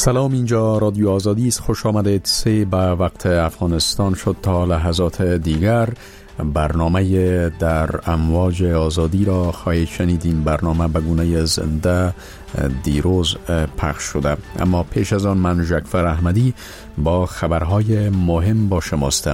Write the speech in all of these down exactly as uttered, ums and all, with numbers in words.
سلام، اینجا رادیو آزادی است. خوش آمدید. سه به وقت افغانستان شد. تا لحظات دیگر برنامه در امواج آزادی را خواهید شنید. این برنامه به گونه زنده دیروز پخش شده، اما پیش از آن من ژکفر احمدی با خبرهای مهم با شماستم.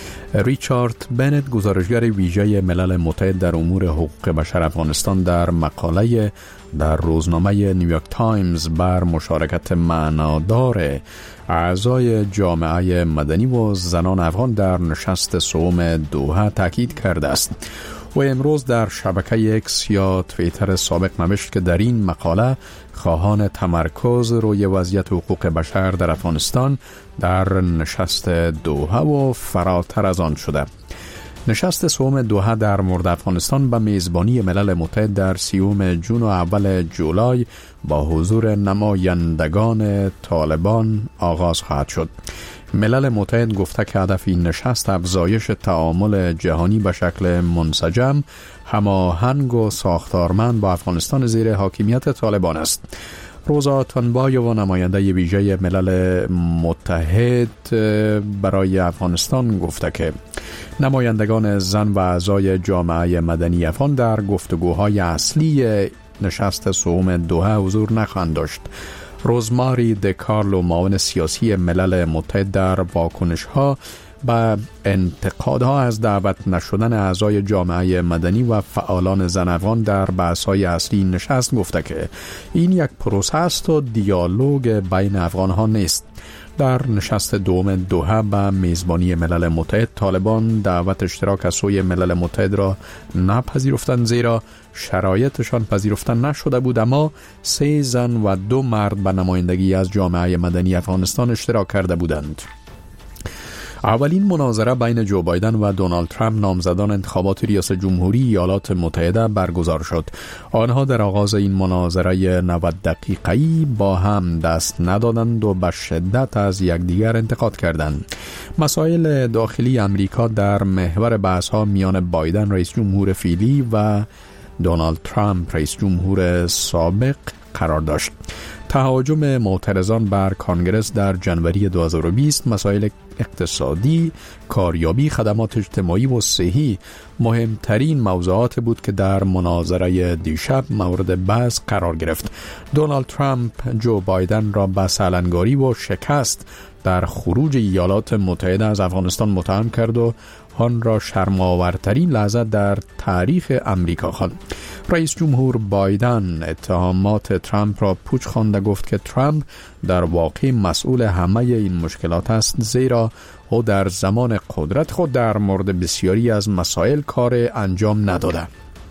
ریچارد بنت، گزارشگر ویژه ملل متحد در امور حقوق بشر افغانستان، در مقاله در روزنامه نیویورک تایمز بر مشارکت معنادار اعضای جامعه مدنی و زنان افغان در نشست سوم دوحه تاکید کرده است. و امروز در شبکه اکس یا توییتر سابق نوشت که در این مقاله خواهان تمرکز روی وضعیت حقوق بشر در افغانستان در نشست دوحه و فراتر از آن شده. نشست سوم دوحه در مورد افغانستان به میزبانی ملل متحد در سیوم جون و اول جولای با حضور نمایندگان طالبان آغاز خواهد شد. ملل متحد گفته که هدف این نشست افزایش تعامل جهانی به شکل منسجم، هماهنگ و ساختارمند با افغانستان زیر حاکمیت طالبان است. روزا تنبای و نماینده ویژه ملل متحد برای افغانستان گفته که نمایندگان زن و اعضای جامعه مدنی افغان در گفتگوهای اصلی نشست سوم دوحه حضور نخواهند داشت. روزماری دکارلو، معاون سیاسی ملل متحد، در واکنش‌ها به انتقادها از دعوت نشدن اعضای جامعه مدنی و فعالان زن افغان در بحث‌های اصلی نشست گفته که این یک پروسه است و دیالوگ بین افغان‌ها نیست. در نشست دوم دوحه به میزبانی ملل متحد، طالبان دعوت اشتراک از سوی ملل متحد را نپذیرفتند، زیرا شرایطشان پذیرفته نشده بود، اما سه زن و دو مرد به نمایندگی از جامعه مدنی افغانستان اشتراک کرده بودند. اولین مناظره بین جو بایدن و دونالد ترامپ، نامزدان انتخابات ریاست جمهوری ایالات متحده، برگزار شد. آنها در آغاز این مناظره نود دقیقه‌ای با هم دست ندادند و به شدت از یکدیگر انتقاد کردند. مسائل داخلی امریکا در محور بحث‌ها میان بایدن رئیس جمهور فعلی و دونالد ترامپ رئیس جمهور سابق قرار داشت. تهاجم معترضان بر کانگرس در جنوری دو هزار و بیست، مسائل اقتصادی، کاریابی، خدمات اجتماعی و صحی مهمترین موضوعات بود که در مناظره دیشب مورد بحث قرار گرفت. دونالد ترامپ جو بایدن را به سالنگاری و شکست در خروج ایالات متحده از افغانستان متهم کرد و آن را شرم‌آورترین لحظه در تاریخ امریکا خواند. رئیس جمهور بایدن اتهامات ترامپ را پوچ خواند و گفت که ترامپ در واقع مسئول همه این مشکلات است، زیرا او در زمان قدرت خود در مورد بسیاری از مسائل کار انجام نداده.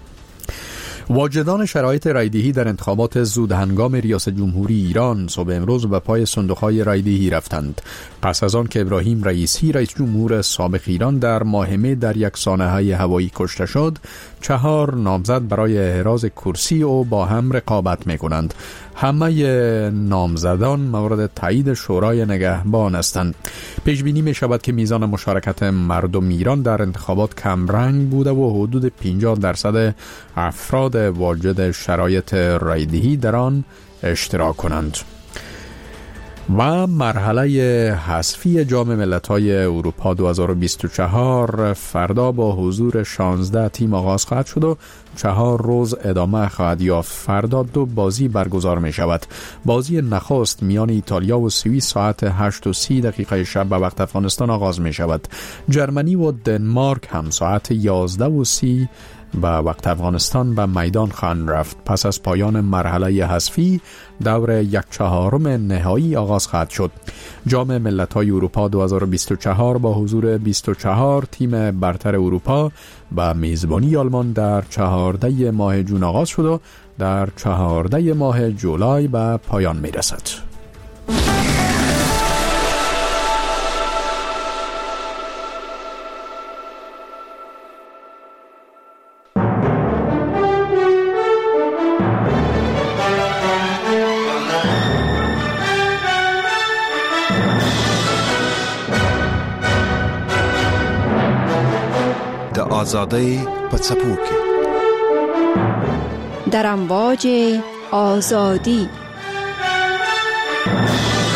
واجدان شرایط رایدهی در انتخابات زود هنگام ریاست جمهوری ایران صبح امروز به پای صندوق‌های رایدهی رفتند. پس از آن که ابراهیم رئیسی رئیس جمهور سابق ایران در ماهمه در یک سانحه هوایی کشته شد، چهار نامزد برای احراز کرسی او با هم رقابت می‌کنند. همه نامزدان مورد تایید شورای نگهبان هستند. پیش بینی می شود که میزان مشارکت مردم ایران در انتخابات کمرنگ بوده و حدود پنجاه درصد افراد واجد شرایط رایدهی در آن اشتراک کنند. و مرحله حذفی جام ملت‌های اروپا دو هزار و بیست و چهار فردا با حضور شانزده تیم آغاز خواهد شد و چهار روز ادامه خواهد یافت. فردا دو بازی برگزار می شود. بازی نخست میان ایتالیا و سوئیس ساعت هشت و سی دقیقه شب به وقت افغانستان آغاز می شود. جرمنی و دنمارک هم ساعت یازده و سی به وقت افغانستان به میدان خواهند رفت. پس از پایان مرحله حذفی دور یک چهارم نهایی آغاز خواهد شد. جام ملت‌های اروپا دو هزار و بیست و چهار با حضور بیست و چهار تیم برتر اروپا به میزبانی آلمان در چهارده ماه جون آغاز شد و در چهارده ماه جولای به پایان می رسد. آزادی پڅپو کې در امواج آزادی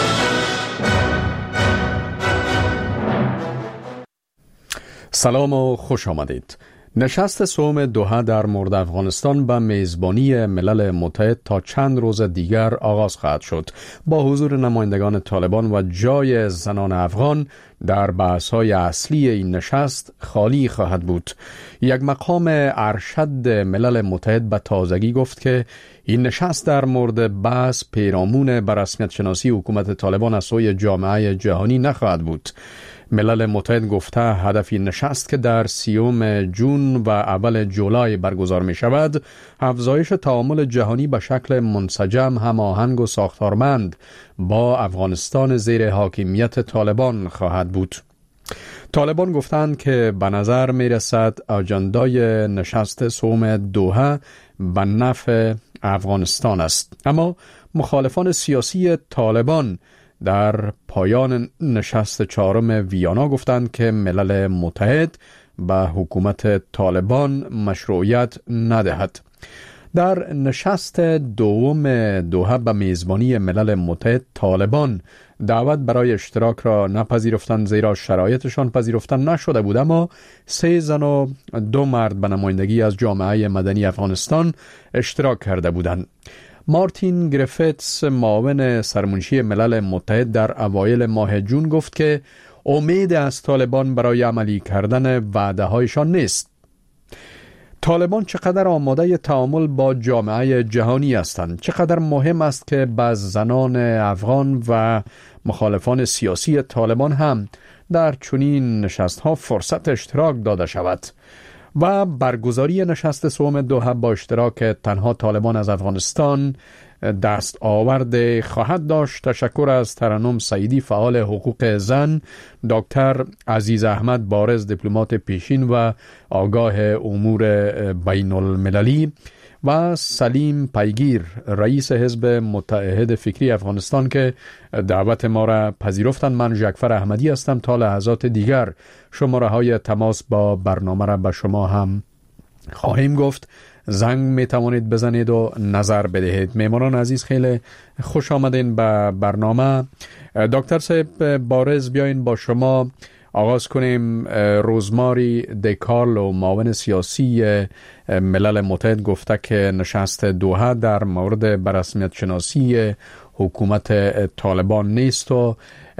سلام و خوش آمدید. نشست سوم دوحه در مورد افغانستان به میزبانی ملل متحد تا چند روز دیگر آغاز خواهد شد با حضور نمایندگان طالبان و جای زنان افغان در بحث‌های اصلی این نشست خالی خواهد بود. یک مقام ارشد ملل متحد به تازگی گفت که این نشست در مورد بحث پیرامون به رسمیت شناسی حکومت طالبان از سوی جامعه جهانی نخواهد بود. ملل متحد گفته هدف این نشست که در سیوم جون و اول جولای برگزار می شود افزایش تعامل جهانی به شکل منسجم، هماهنگ و ساختارمند با افغانستان زیر حاکمیت طالبان خواهد بود. طالبان گفتند که به نظر می رسد اجندای نشست سوم دوحه به نفع افغانستان است، اما مخالفان سیاسی طالبان در پایان نشست چهارم ویانا گفتند که ملل متحد به حکومت طالبان مشروعیت ندهد. در نشست دوم دوحه به میزبانی ملل متحد طالبان دعوت برای اشتراک را نپذیرفتند زیرا شرایطشان پذیرفته نشده بود، اما سه زن و دو مرد به نمایندگی از جامعه مدنی افغانستان اشتراک کرده بودند. مارتین گریفتس معاون سرمنشی ملل متحد در اوایل ماه جون گفت که امید از طالبان برای عملی کردن وعده هایشان نیست. طالبان چقدر آماده تعامل با جامعه جهانی هستند، چقدر مهم است که به زنان افغان و مخالفان سیاسی طالبان هم در چنین نشست‌ها فرصت اشتراک داده شود. و برگزاری نشست سوم دوحه با اشتراک تنها طالبان از افغانستان دست آورده خواهد داشت. تشکر از ترنم سعیدی، فعال حقوق زن، دکتر عزیز احمد بارز، دیپلمات پیشین و آگاه امور بین المللی، و سلیم پیگیر، رئیس حزب متحد فکری افغانستان که دعوت ما را پذیرفتند. من جعفر احمدی هستم. تا لحظات دیگر شماره های تماس با برنامه را به شما هم خواهیم گفت. زنگ می توانید بزنید و نظر بدهید. میمانان عزیز، خیلی خوش آمدین به برنامه. دکتر صاحب بارز، بیاین با شما آغاز کنیم. روزماری دیکارلو، معاون سیاسی ملل متحد، گفته که نشست دوحه در مورد برسمیت شناسی حکومت طالبان نیست و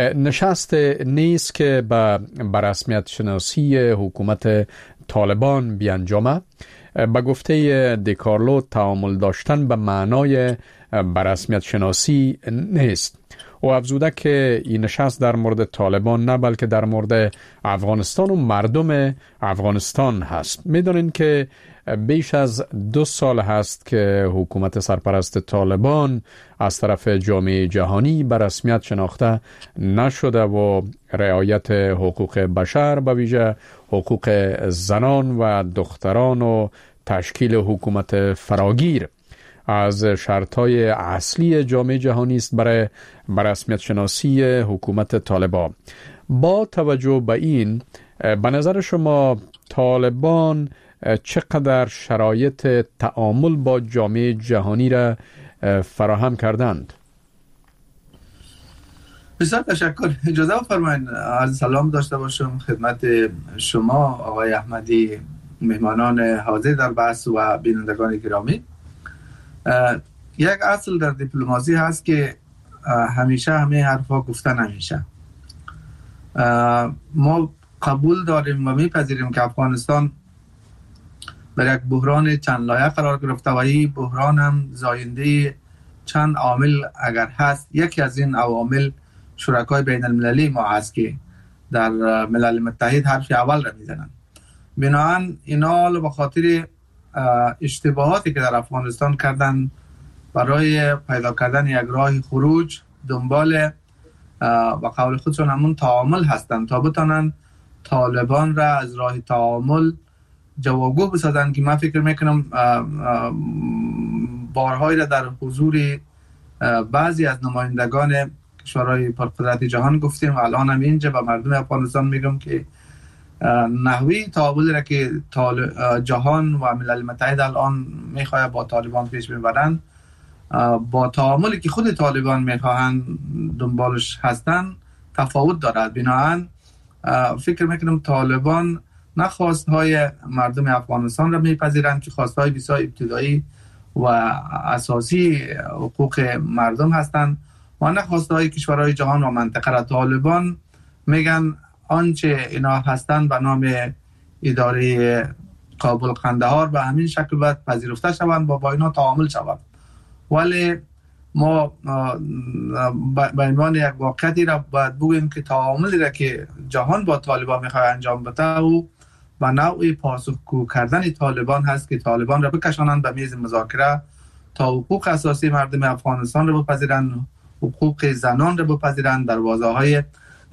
نشست نیست که به برسمیت شناسی حکومت طالبان بیانجامه. به گفته دیکارلو تعامل داشتن به معنای برسمیت شناسی نیست. و افزوده که این نشست در مورد طالبان نه بلکه در مورد افغانستان و مردم افغانستان هست. میدونین که بیش از دو سال هست که حکومت سرپرست طالبان از طرف جامعه جهانی به رسمیت شناخته نشده و رعایت حقوق بشر، به ویژه حقوق زنان و دختران و تشکیل حکومت فراگیر از شرطهای اصلی جامعه جهانی است برای رسمیت شناسی حکومت طالبان. با توجه به این، به نظر شما طالبان چقدر شرایط تعامل با جامعه جهانی را فراهم کردند؟ بسیار تشکر. اجازه بفرمایید عرض سلام داشته باشم خدمت شما آقای احمدی، مهمانان حاضر در بحث و بینندگان گرامی. یک اصل در دیپلماسی هست که همیشه همه حرفا گفتن نمیشه. ما قبول داریم و میپذیریم که افغانستان بر یک بحران چند لایه قرار گرفته و این بحران هم زاینده چند عامل اگر هست. یکی از این عوامل شرکای بین المللی ما هست که در ملل متحد حرف اول را میزنن. بنابراین اینا به خاطر اشتباهاتی که در افغانستان کردن برای پیدا کردن یک راه خروج دنبال و قول خودشون همون تعامل هستن تا بتانن طالبان را از راه تعامل جوابگو بسازن، که من فکر میکنم بارهایی را در حضور بعضی از نمایندگان کشورهای پرقدرت جهان گفتیم و الان هم اینجا به مردم افغانستان میگم که نحوی تعامل را که جهان و ملل متحد الان میخواه با طالبان پیش ببرن با تعاملی که خود طالبان میخواهند دنبالش هستن تفاوت دارد. بنابراین فکر میکنم طالبان نه خواستهای مردم افغانستان را میپذیرند که خواستهای بسیار ابتدایی و اساسی حقوق مردم هستند و نه خواستهای کشورهای جهان و منطقه را. طالبان میگن آنچه اینا هستند به نام اداره کابل قندهار به همین شکل باید پذیرفته شوند و با اینا تعامل شوند، ولی ما به عنوان یک واقعیتی را باید بگوییم که تعاملی را که جهان با طالبان میخواد انجام بده او و نوعی پاسخگو کردن طالبان هست که طالبان را بکشانند به میز مذاکره تا حقوق اساسی مردم افغانستان را بپذیرند، حقوق زنان را بپذیرند، دروازه‌های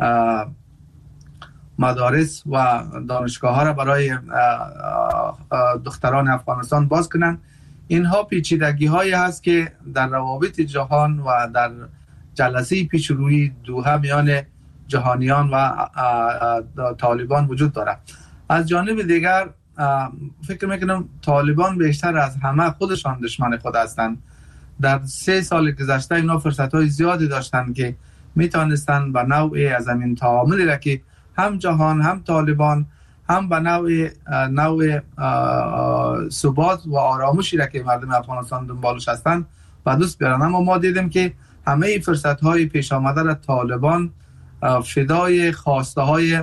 مدارس و دانشگاه ها را برای دختران افغانستان باز کنند. اینها پیچیدگی هایی هست که در روابط جهان و در جلسه پیشروی دوحه میان جهانیان و طالبان وجود دارد. از جانب دیگر فکر میکنم طالبان بیشتر از همه خودشان دشمن خود هستند. در سه سال گذشته اینا فرصت های زیادی داشتند که میتونستند به نوعی از همین تعاملی را که هم جهان هم طالبان هم به نوع نوع ثبات و آرامشی را که مردم افغانستان دنبالش هستند و دوست بیارن، اما ما دیدیم که همه فرصت های پیش آمده را طالبان فدای خواسته های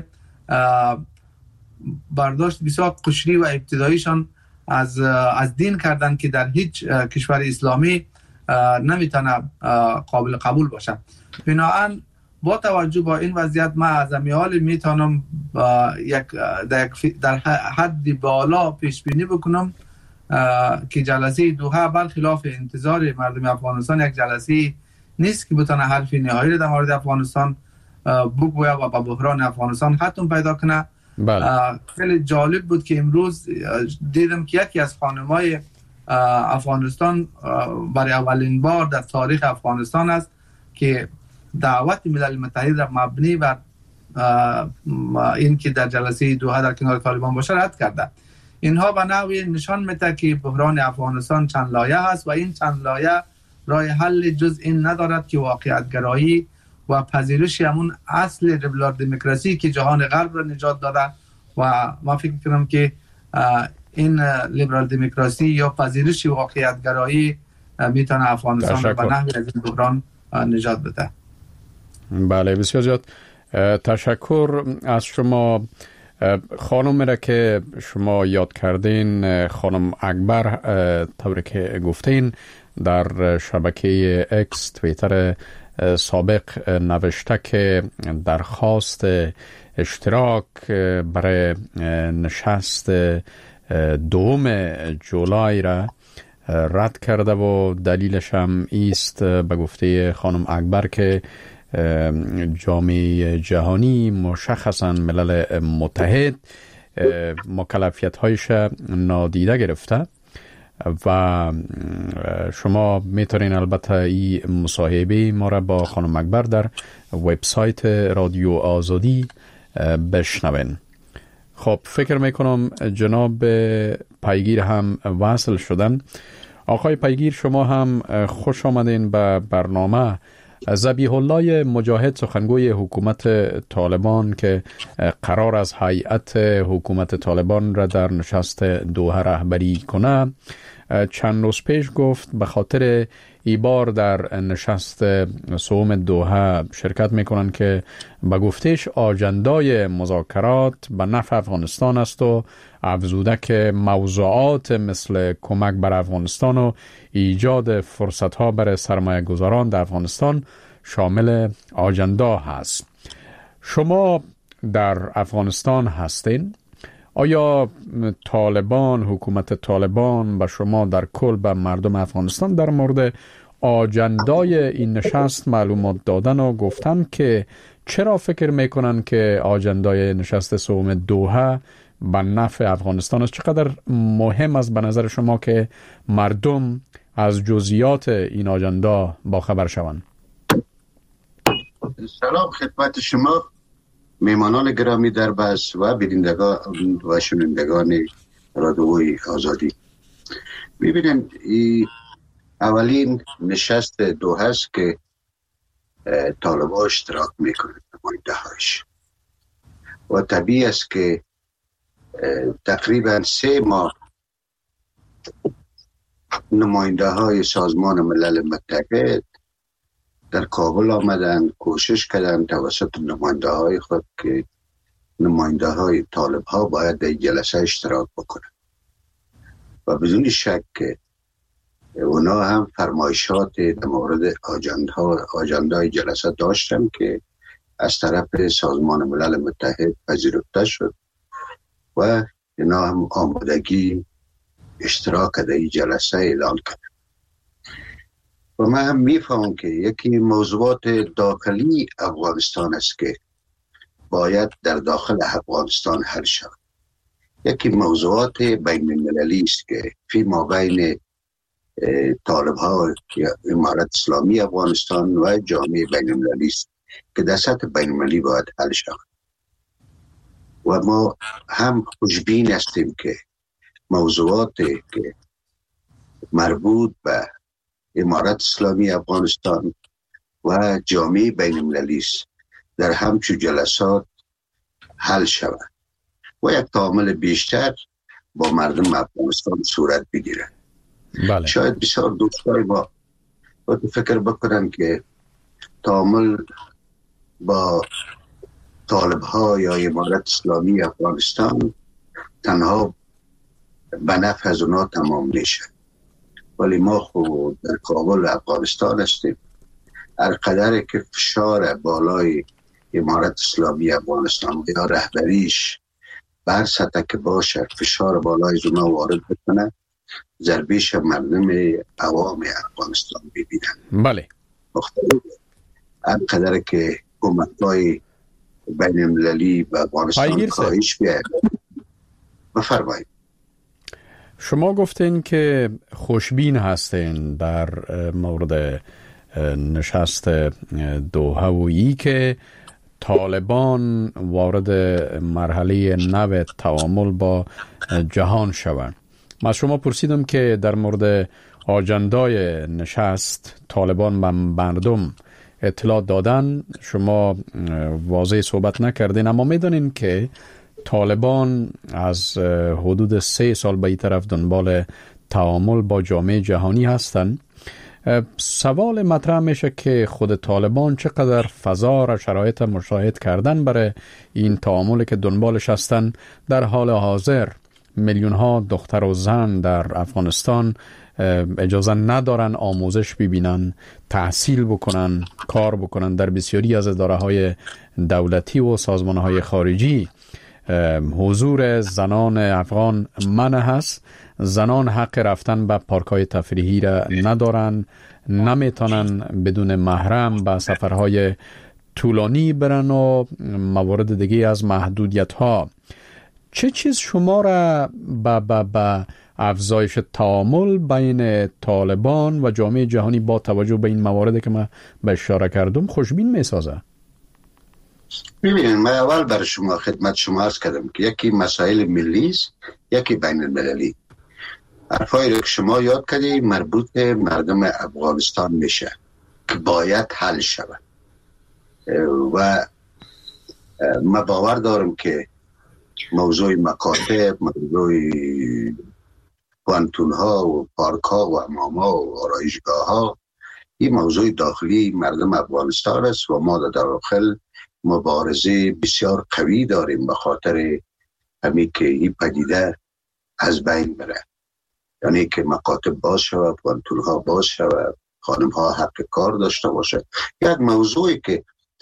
برداشت بسیار قشری و ابتداییشان از از دین کردن که در هیچ کشور اسلامی نمیتونه قابل قبول باشه. بنابراین با توجه با این وضعیت ما از امیال میتونم یک در حد بالا پیش بینی بکنم که جلسه دوحه برخلاف انتظار مردم افغانستان یک جلسه نیست که بتونه حرف نهایی در مورد افغانستان بگویه و با بحران افغانستان ختم پیدا کنه. بله. خیلی جالب بود که امروز دیدم که یکی از خانم‌های افغانستان برای اولین بار در تاریخ افغانستان است که دعوت ملل متحد را مبنی بر این که در جلسه دوحه در کنار طالبان باشه رد کرده. اینها به نوعی نشان میده که بحران افغانستان چند لایه هست و این چند لایه راه حل جز این ندارد که واقعیت گرایی و پذیرش همون اصل لیبرال دموکراسی که جهان غرب را نجات داده و ما فکر کنم که این لیبرال دموکراسی یا پذیرش واقعیت گرایی میتونه افغانستان را به نحوی از این بحران نجات بده. بله بسیار زیاد تشکر از شما. خانم را که شما یاد کردین، خانم اکبر، طوری که گفتین در شبکه اکس توییتر سابق نوشته که درخواست اشتراک برای نشست دوم جولای را رد کرده و دلیلش هم ایست به گفته خانم اکبر که جامعه جهانی مشخصا ملل متحد مکلفیت هایش نادیده گرفته و شما میتونین البته این مصاحبه ما را با خانم اکبر در وبسایت رادیو آزادی بشنوین. خب فکر میکنم جناب پیگیر هم وصل شدن. آقای پیگیر شما هم خوش آمدین به برنامه. ذبیح الله مجاهد سخنگوی حکومت طالبان که قرار از هیئت حکومت طالبان را در نشست دوحه رهبری کنه چند روز پیش گفت به خاطر ای بار در نشست سوم دوحه شرکت میکنن که به گفتش آجندای مذاکرات به نفع افغانستان است و افزوده که موضوعات مثل کمک بر افغانستان و ایجاد فرصت ها برای سرمایه گذاران در افغانستان شامل آجندا هست. شما در افغانستان هستین؟ آیا طالبان، حکومت طالبان به شما در کل به مردم افغانستان در مورد آجندای این نشست معلومات دادن و گفتن که چرا فکر میکنن که آجندای نشست سوم دوحه به نفع افغانستان است؟ چقدر مهم است به نظر شما که مردم از جزئیات این آجندا باخبر شوند؟ سلام خدمت شما میمانان گرامی در بحث و بینندگان و شنوندگان رادیوی آزادی. ببینید اولین نشست دوحه است که طالبان اشتراک میکنند نماینده هایش و طبیعی است که تقریبا سه ماه نماینده های سازمان ملل متحد در کابل آمدن، کوشش کردن توسط نماینده های خود که نماینده های طالب ها باید در جلسه اشتراک بکنن و بدون شک که اونا هم فرمایشات در مورد آجندای جلسه داشتن که از طرف سازمان ملل متحد پذیرفته شد و اینا هم آمادگی اشتراک در این جلسه اعلان کرد. و من هم میفهمم که یکی موضوعات داخلی افغانستان است که باید در داخل افغانستان حل شود. یکی موضوعات بین المللی است که فی ما بین طالب ها امارت اسلامی افغانستان و جامعه بین المللی است که در سطح بین المللی باید حل شود. و ما هم خوشبین هستیم که موضوعات که مربوط به امارت اسلامی افغانستان و جامعه بین المللی است در همچو جلسات حل شود و یک تعامل بیشتر با مردم افغانستان صورت بگیرد. بله. شاید بسیار دوستای ما با فکر بکنن که تعامل با طالب ها یا امارت اسلامی افغانستان تنها به نفع از اونا تمام نشه، ولی ما خود در کابل افغانستان هستیم. هر قدر که فشار بالای امارت اسلامی افغانستان یا رهبریش بر سطح که باشه فشار بالای اونا وارد بکنه، ضربیش مردم عوام افغانستان ببینن. بله. مختلف هر قدر که حکومت‌های بین المللی به افغانستان کاهش بیاید. بفرمایید. شما گفتین که خوشبین هستین در مورد نشست دوحه و ای که طالبان وارد مرحله نو تعامل با جهان شوند. من شما پرسیدم که در مورد آجندای نشست طالبان به مردم اطلاع دادن، شما واضح صحبت نکردین، اما میدونین که طالبان از حدود سه سال به این طرف دنبال تعامل با جامعه جهانی هستند. سوال مطرح میشه که خود طالبان چقدر فضا و شرایط مشاهد کردن برای این تعامل که دنبالش هستن. در حال حاضر میلیون ها دختر و زن در افغانستان اجازه ندارن آموزش ببینن، تحصیل بکنن، کار بکنن. در بسیاری از اداره های دولتی و سازمان های خارجی حضور زنان افغان منع هست. زنان حق رفتن به پارک های تفریحی را ندارن، نمیتونن بدون محرم به سفرهای طولانی برن و موارد دیگه از محدودیت ها. چه چیز شما را به با با افزایش تعامل بین طالبان و جامعه جهانی با توجه به این مواردی که من به اشاره کردم خوشبین میسازه؟ ببینید، من اول برای شما خدمت شما عرض کردم که یکی مسائل ملی است، یکی بین المللی. حرفایی که شما یاد کردید مربوط به مردم افغانستان میشه که باید حل شود و من باور دارم که موضوع مکاتب، موضوع پانتون ها و پارک ها و حمام ها و آرایشگاه ها این موضوع داخلی مردم افغانستان است و ما در داخل مبارزه بسیار قوی داریم به خاطر همین که این پدیده از بین بره، یعنی که مکاتب باز شود، پانتون ها باز شود، خانم ها حق کار داشته باشه. یک موضوعی که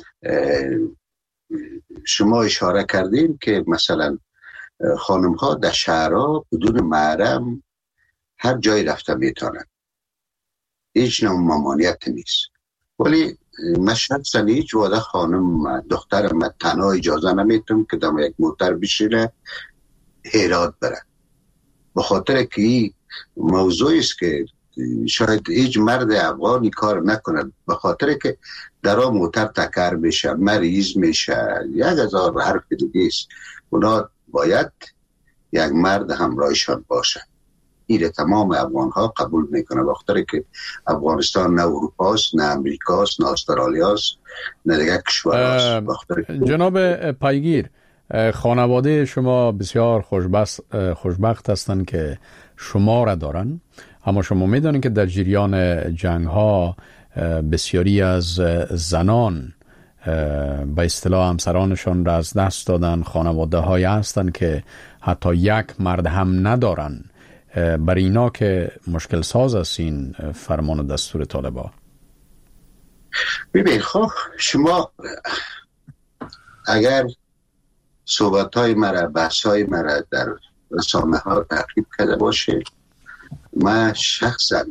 شما اشاره کردیم که مثلا خانم ها در شهرها بدون محرم هر جای رفته میتونن، هیچ نوع ممانعت نیست. ولی من شخصا هیچ وقت خانم دختر من تنها اجازه نمیتونم که دم یک موتر بشینه هرات بره، به خاطر که این موضوعی است که شاید هیچ مرد افغانی کار نکنه، به خاطر که در آن موتر تکر میشه، مریض میشه، یک هزار حرف دیگه است. اونا باید یک مرد همراهشان باشه. این تمام افغان ها قبول میکنه، به خاطر که افغانستان نه اروپاست، نه امریکاست، نه استرالیاست، نه دیگه کشورهاست. جناب پایگیر، خانواده شما بسیار خوشبخت خوشبخت هستند که شما را دارن، اما شما میدونید که در جریان جنگ ها بسیاری از زنان به اصطلاح همسرانشان را از دست دادن. خانواده های هستند که حتی یک مرد هم ندارن. برای اینا که مشکل ساز است این فرمان و دستور طالبان. ببین خب شما اگر صحبت های مرا بحث های مرا در رسانه ها تعقیب کرده باشه، من شخصا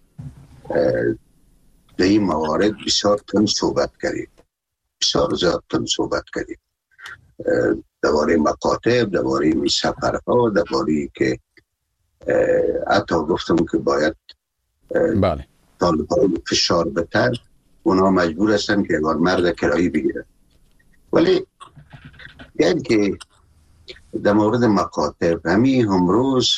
در این موارد بسیار تند صحبت کردیم، بسیار زیاد تند صحبت کردیم درباره مکاتب، درباره می سفرها، درباره که حتی گفتم که باید بله طالبان فشار بتر اونا مجبور هستن که اگر مرد کرایی بگیرن. ولی یعنی که در مورد مکاتب همین امروز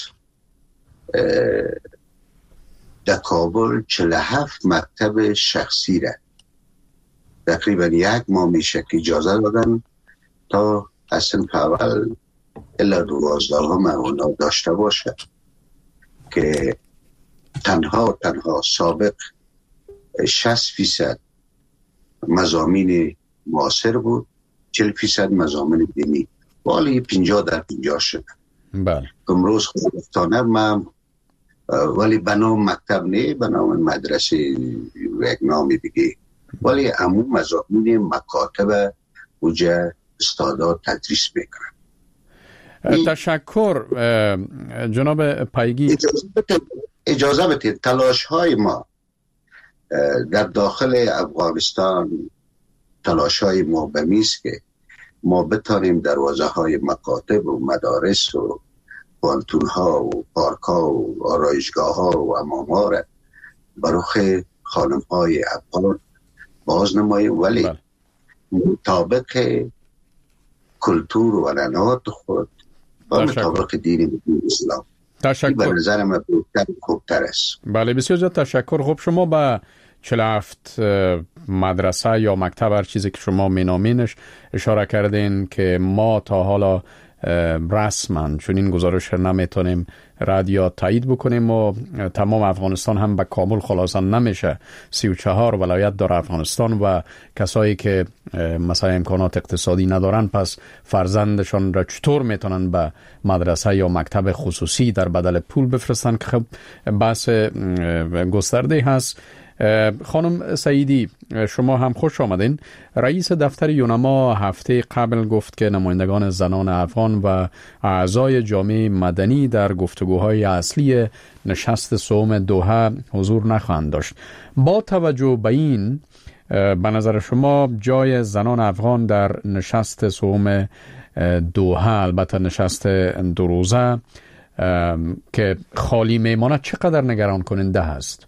در کابل چهل و هفت مکتب شخصی را تقریبا یک ماه میشه که اجازه دادن تا اصلا اول الا دوازده هم اونا داشته باشه که تنها تنها سابق شصت فیصد مضامین معاصر بود، چهل فیصد مضامین دینی، ولی پنجاه در پنجاه شد. بله امروز خودفتانه من ولی به نام مکتب نه، به نام مدرسه یک نام دیگه، ولی عموم مضامین مکاتب وجه استادات تدریس میکنن. تشکر جناب پایگی. اجازه بدید تلاش های ما در داخل افغانستان تلاش های ما بمیست که ما بتانیم دروازه های مکاتب و مدارس و پانتون ها و پارک ها و آرایشگاه ها و حمام ها را برای خانم های افغان باز نماییم، ولی بله. مطابق کلتور و عنعنات خود و مطابق دین اسلام. تشکر. به نظر من خوبتر است. بله بسیار زیاد تشکر. خب شما به چهل و هفت مدرسه یا مکتب هر چیزی که شما مینامینش اشاره کردین که ما تا حالا رسما چون این گزارش نمیتونیم رادیو تایید بکنیم و تمام افغانستان هم به کامل خلاصا نمیشه. سی و چهار ولایت داره افغانستان و کسایی که مثلا امکانات اقتصادی ندارن پس فرزندشان را چطور میتونن به مدرسه یا مکتب خصوصی در بدل پول بفرستن که خب بحث گسترده هست. خانم سعیدی شما هم خوش آمدین. رئیس دفتر یونما هفته قبل گفت که نمایندگان زنان افغان و اعضای جامعه مدنی در گفتگوهای اصلی نشست سوم دوحه حضور نخواهند داشت. با توجه به این به نظر شما جای زنان افغان در نشست سوم دوحه، البته نشست دو روزه که خالی میماند، چقدر نگران کننده است؟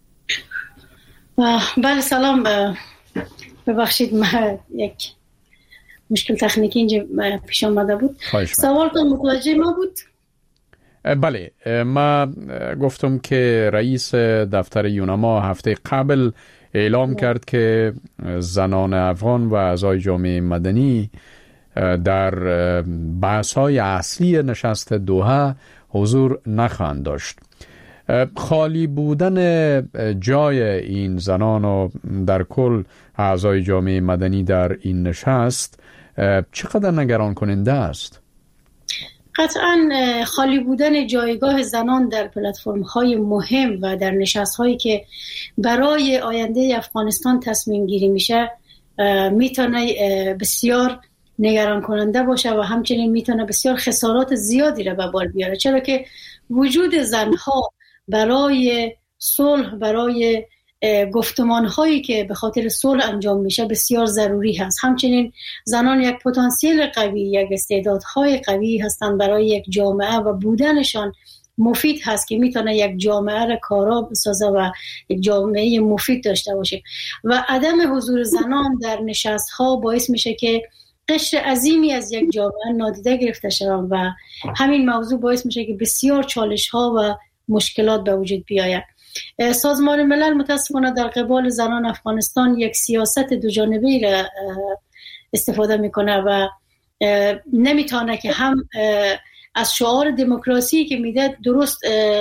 بله سلام. ببخشید من یک مشکل تکنیکی اینجا پیش آمده بود. سوالتون متوجه ما بود؟ بله ما گفتم که رئیس دفتر یونما هفته قبل اعلام کرد که زنان افغان و اعضای جامعه مدنی در بحث‌های اصلی نشست دوحه حضور نخواهند داشت. خالی بودن جای این زنان و در کل اعضای جامعه مدنی در این نشست چقدر نگران کننده است؟ قطعا خالی بودن جایگاه زنان در پلتفرم های مهم و در نشست هایی که برای آینده افغانستان تصمیم گیری میشه میتونه بسیار نگران کننده باشه و همچنین میتونه بسیار خسارات زیادی را به بار بیاره، چرا که وجود زنها برای صلح، برای گفتمان هایی که به خاطر صلح انجام میشه بسیار ضروری هست. همچنین زنان یک پتانسیل قوی، یک استعدادهای قوی هستند برای یک جامعه و بودنشان مفید هست که میتونه یک جامعه را کارا بسازه و یک جامعه مفید داشته باشه و عدم حضور زنان در نشست ها باعث میشه که قشر عظیمی از یک جامعه نادیده گرفته شوند و همین موضوع باعث میشه که بسیار چالش ها و مشکلات به وجود بیاید. سازمان ملل متاسفانه در قبال زنان افغانستان یک سیاست دو جانبه‌ای را استفاده میکنه و نمیتونه که هم از شعار دموکراسی که میده درست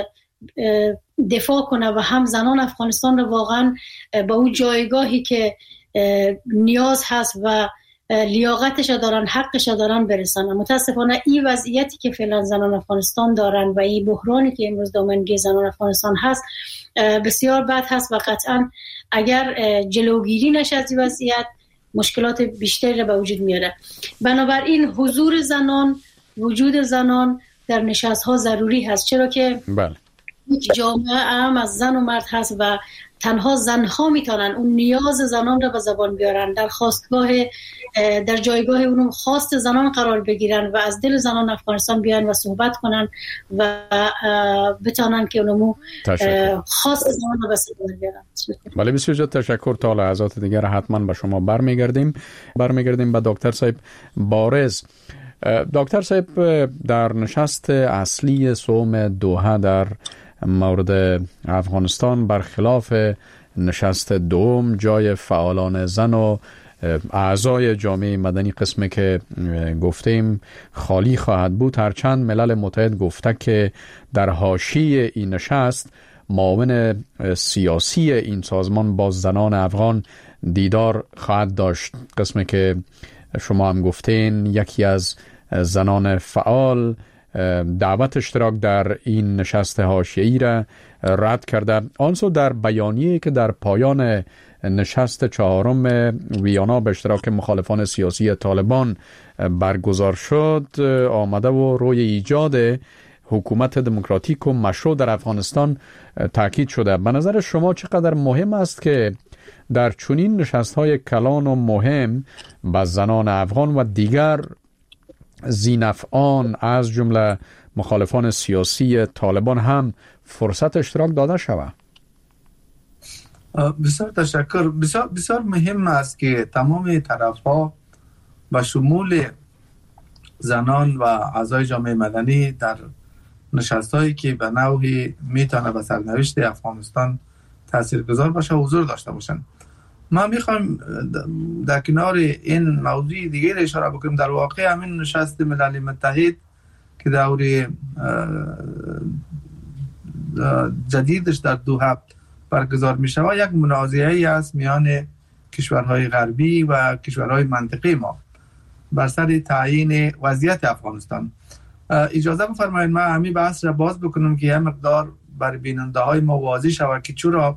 دفاع کنه و هم زنان افغانستان رو واقعا با اون جایگاهی که نیاز هست و لیاقتش دارن، حقش دارن برسن. متاسفانه این وضعیتی که فعلا زنان افغانستان دارن و این بحرانی که امروز دامنگیر زنان افغانستان هست بسیار بد هست و قطعا اگر جلوگیری نشه از این وضعیت مشکلات بیشتری به وجود میاره. بنابراین حضور زنان، وجود زنان در نشست‌ها ضروری هست، چرا که بله یک جامعه هم از زن و مرد هست و تنها زنها میتونن اون نیاز زنان را به زبان بیارن، در خواستگاه در جایگاه اونم خواست زنان قرار بگیرن و از دل زنان افغانستان بیان و صحبت کنن و بتونن که اونمو خواست زنان را به زبان بیارن. بله بسیار زیاد تشکر. تا لحظات دیگر حتما به شما برمیگردیم برمیگردیم به دکتر صاحب بارز. دکتر صاحب، در نشست اصلی سوم دوحه در مورد افغانستان برخلاف نشست دوم جای فعالان زن و اعضای جامعه مدنی قسمی که گفتیم خالی خواهد بود، هرچند ملل متحد گفته که در حاشیه این نشست معاون سیاسی این سازمان با زنان افغان دیدار خواهد داشت. قسمی که شما هم گفتین یکی از زنان فعال دعوت اشتراک در این نشست حاشیه‌ای را رد کرده. آنسو در بیانیه‌ای که در پایان نشست چهارم ویانا به اشتراک مخالفان سیاسی طالبان برگزار شد آمده و روی ایجاد حکومت دموکراتیک و مشروع در افغانستان تاکید شده. به نظر شما چقدر مهم است که در چنین نشست‌های کلان و مهم با زنان افغان و دیگر ذی‌نفعان از جمله مخالفان سیاسی طالبان هم فرصت اشتراک داده شود؟ بسیار تشکر. بسیار بسیار مهم است که تمام طرف‌ها با شمول زنان و اعضای جامعه مدنی در نشست‌هایی که به نوعی میتونه به سرنوشت افغانستان تاثیرگذار باشه حضور داشته باشند. ما میخوایم در کنار این موضوع دیگه اشاره بکنیم. در واقع همین نشست ملل متحد که دور جدیدش در دوحه برگزار میشه و یک منازعه است میان کشورهای غربی و کشورهای منطقه ما بر سر تعیین وضعیت افغانستان. اجازه بفرمایید ما همین بحث را باز بکنم که یه مقدار بر بیننده های ما واضح شود که چرا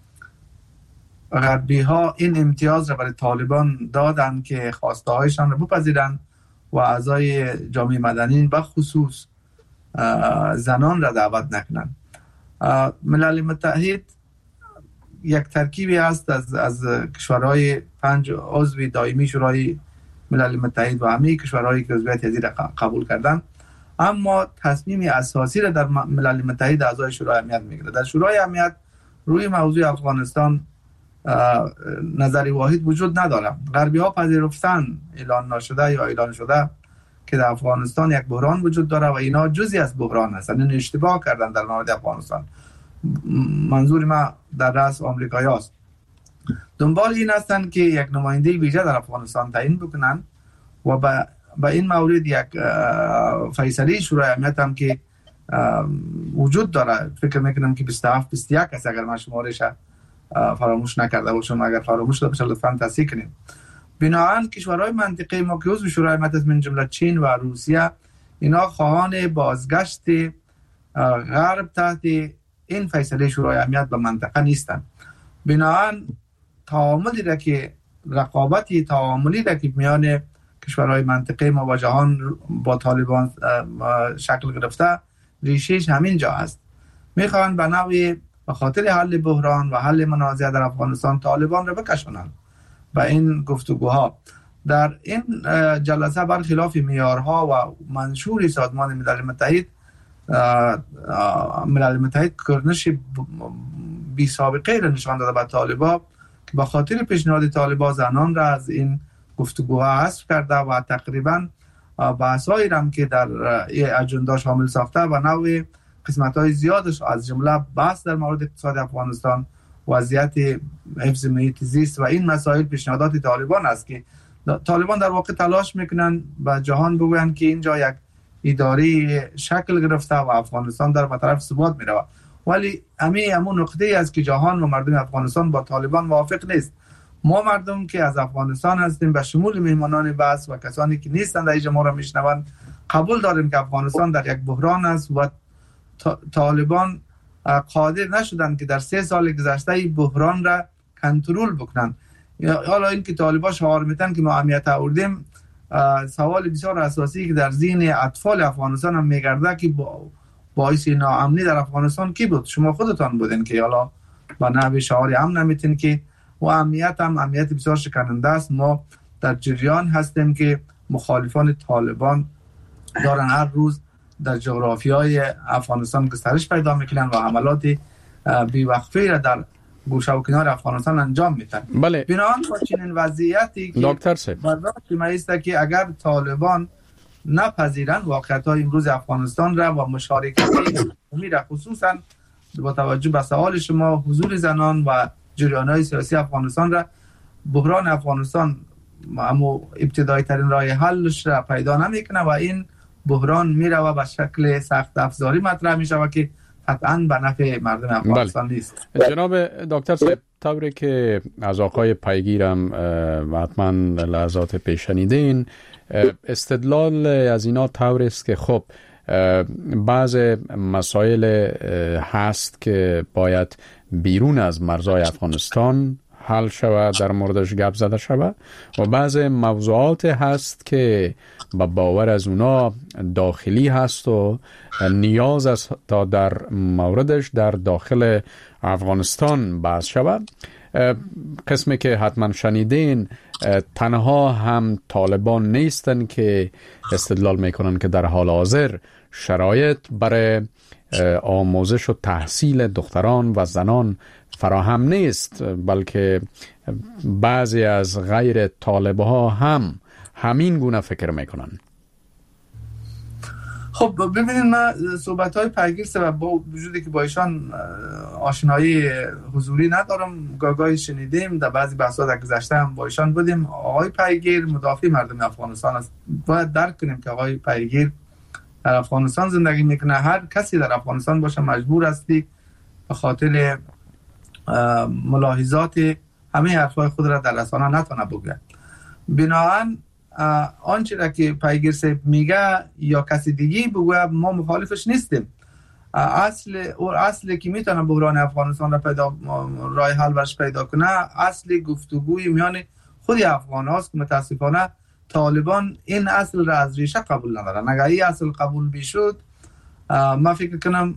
غربی ها این امتیاز را برای طالبان دادن که خواسته هایشان را بپذیرن و اعضای جامعه مدنی و خصوص زنان را دعوت نکنن. ملل متحد یک ترکیبی است از از کشورهای پنج عضو دائمی شورای ملل متحد و همه کشورهایی که عضویت را قبول کردن، اما تصمیم اساسی را در ملل متحد اعضای شورای امنیت میگیره. در شورای امنیت روی موضوع افغانستان نظری واحد وجود نداره. غربی ها پذیرفتن اعلان نشده یا اعلان شده که در افغانستان یک بحران وجود داره و اینا جزئی از بحران هستند. این اشتباه کردن در مورد افغانستان. منظور ما در رأس آمریکایی هست. دنبال این هستن که یک نماینده ویژه در افغانستان تعیین بکنن و با, با این مورد یک فیصله شورای امنیت هم که وجود داره. فکر میکنم که بیست و هفت بیست و یک است اگر من شمارش فراموش نکرده باشم. اگر فراموش شده باشه لطفاً تصحیح کنید. بنابراین کشورهای منطقه ما که عضو شورای امنیت از من جمله چین و روسیه اینا خواهان بازگشت غرب تحت این فیصله شورای امنیت به منطقه نیستند. بنابراین تعاملی را که رقابتی تعاملی را که میان کشورهای منطقه ما و جهان با طالبان شکل گرفته ریشهش همین جا است. میخوان به نوعی به خاطر حل بحران و حل منازعه در افغانستان طالبان را بکشونند و این گفتگوها در این جلسه برخلاف معیارها و منشور سازمان ملل متحد ملل متحد کرنش بی سابقه را نشان داده به طالبان که به خاطر پیشنهاد طالبان زنان را از این گفتگوها حذف کرده و تقریبا بحثایی را که در اجندا شامل ساخته و نوع قسمت‌های زیادش از جمله بحث در مورد اقتصاد افغانستان، وضعیت حفظ محیط زیست و این مسائل پیشنهادات طالبان است که طالبان در واقع تلاش میکنن به جهان بگوین که اینجا یک اداره شکل گرفته و افغانستان در به طرف ثبات میره، ولی همین همون نقطه است که جهان و مردم افغانستان با طالبان موافق نیست. ما مردم که از افغانستان هستیم به شمول مهمانان بحث و کسانی که نیستند در اینجا ما را میشنوند قبول داریم که افغانستان در یک بحران است و طالبان قادر نشدند که در سه سال گذشته این بحران را کنترل بکنند. حالا این که طالبان شعار میتن که ما امنیت آوردیم، سوال بسیار اساسی که در ذهن اطفال افغانستان هم میگرده که باعث ناامنی در افغانستان کی بود؟ شما خودتان بودین که حالا با نحو شعار امن میتین که و امنیت هم امنیت بسیار شکننده است. ما در جریان هستیم که مخالفان طالبان دارن هر روز در جغرافیای افغانستان گسترش پیدا میکنن و حملات بی‌وقفه را در گوشه و کنار افغانستان انجام میدن. بله. بنابراین با چنین وضعیتی که دکتر صاحب برداشت ما است که اگر طالبان نپذیرند واقعیت‌های امروز افغانستان را و مشارکت عمومی را، خصوصا با توجه به سوال شما حضور زنان و جریان‌های سیاسی افغانستان را، بحران افغانستان اما ابتدایی ترین راه حلش را پیدا نمیکنه و این بحران میره و به شکل سخت افزاری مطرح میشه و که قطعاً به نفع مردم افغانستان بله. نیست. جناب دکتر صاحب، طوری که از آقای پیگیرم و حتما لحظات پیش شنیدین، استدلال از اینا طور است که خب بعض مسائل هست که باید بیرون از مرزهای افغانستان حل شود، در موردش گپ زده شود، و بعض موضوعات هست که با باور از اونا داخلی هست و نیاز است تا در موردش در داخل افغانستان بحث شود. قسمی که حتما شنیدین، تنها هم طالبان نیستن که استدلال میکنن که در حال حاضر شرایط برای آموزش و تحصیل دختران و زنان فراهم نیست، بلکه بعضی از غیر طالب ها هم همین گونه فکر میکنن. خب ببینید، من صحبت های پیگیر سبب با وجودی که با ایشان آشنایی حضوری ندارم، گاگاهی شنیدیم، در بعضی بحثات در گذشته هم با ایشان بودیم. آقای پیگیر مدافع مردم افغانستان است. باید درک کنیم که آقای پیگیر در افغانستان زندگی میکنه. هر کسی در افغانستان باشه مجبور استی به خاطر ملاحظات همه حرفای خود را در رسانه نتونه بگه. بنابراین آنچه را که پیگیر صاحب میگه یا کسی دیگه بگه ما مخالفش نیستیم. اصل اور اصلی که میتونه بحران افغانستان را پیدا راه حل برش پیدا کنه، اصل گفتگوی میان خود افغان هاست که متاسفانه طالبان این اصل را از ریشه قبول ندارن. اگر این اصل قبول بشد، ما فکر کنم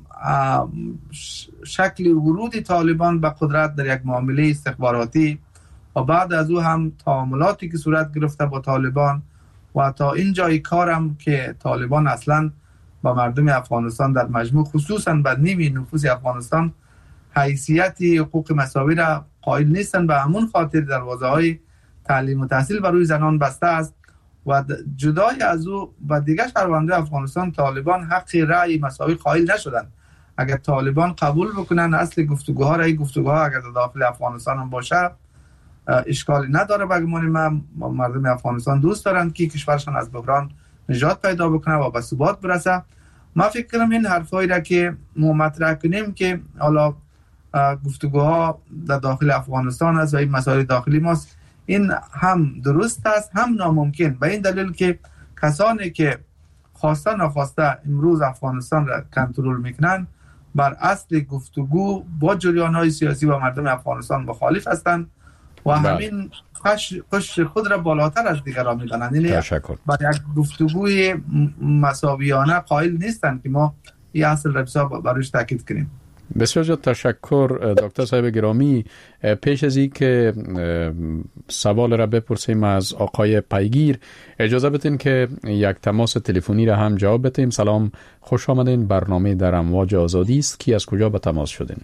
شکل ورود طالبان به قدرت در یک معامله استخباراتی و بعد از او هم تعاملاتی که صورت گرفته با طالبان و تا این جای کارم که طالبان اصلا با مردم افغانستان در مجموع خصوصا به نیمی نفوس افغانستان حیثیت حقوق مساوی را قائل نیستن. به همون خاطر دروازه‌های تعلیم و تحصیل برای زنان بسته است و جدای از او و دیگر شهروندان افغانستان طالبان حق رأی مساوی قائل نشدن. اگر طالبان قبول بکنن اصل گفتگوها را، این گفتگوها اگر داخل افغانستان هم باشه اشکالی نداره. به گمان من مردم افغانستان دوست دارند که کشورشان از بحران نجات پیدا بکنه و به ثبات برسه. ما فکر کنم این حرفایی را که ما مطرح کنیم که حالا گفتگوها در داخل افغانستان است و این مسائل داخلی ماست، این هم درست است هم ناممکن، به این دلیل که کسانی که خواسته نخواسته امروز افغانستان را کنترل میکنن بر اصل گفتگو با جریان‌های سیاسی و مردم افغانستان مخالف هستند و همین قش خود را بالاتر از دیگران میدانند. یعنی برای یک گفتگوی مساویانه قائل نیستند که ما این اصل را بسیار برایش تاکید کنیم. بسیار زیاد تشکر دکتر صاحب گرامی. پیش از این که سوال را بپرسیم از آقای پیگیر، اجازه بدین که یک تماس تلفنی را هم جواب بدیم. سلام، خوش آمدین. برنامه در امواج آزادی است. کی از کجا به تماس شدین؟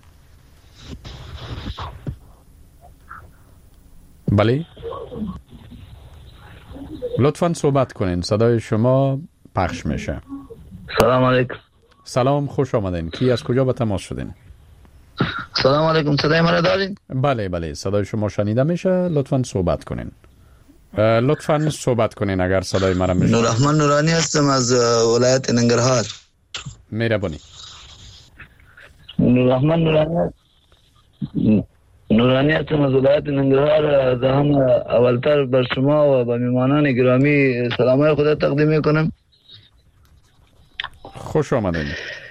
بله، لطفاً صحبت کنین، صدای شما پخش میشه. سلام علیکم. سلام، خوش آمدین. کی از کجا به تماس شدین؟ سلام علیکم، صدای من دارین؟ بله بله، صدای شما شنیده میشه، لطفاً صحبت کنین. لطفاً صحبت کنین اگر صدای مرا میشنوید. نوررحمن نورانی هستم از ولایت ننگرهار. مهربانی. نوررحمن نورانی هستم. نورانی هستم از ولایت ننگرهار. دهم اولتر بر شما و به میهمانان گرامی سلامای خدا تقدیم میکنم. خوش آمدین.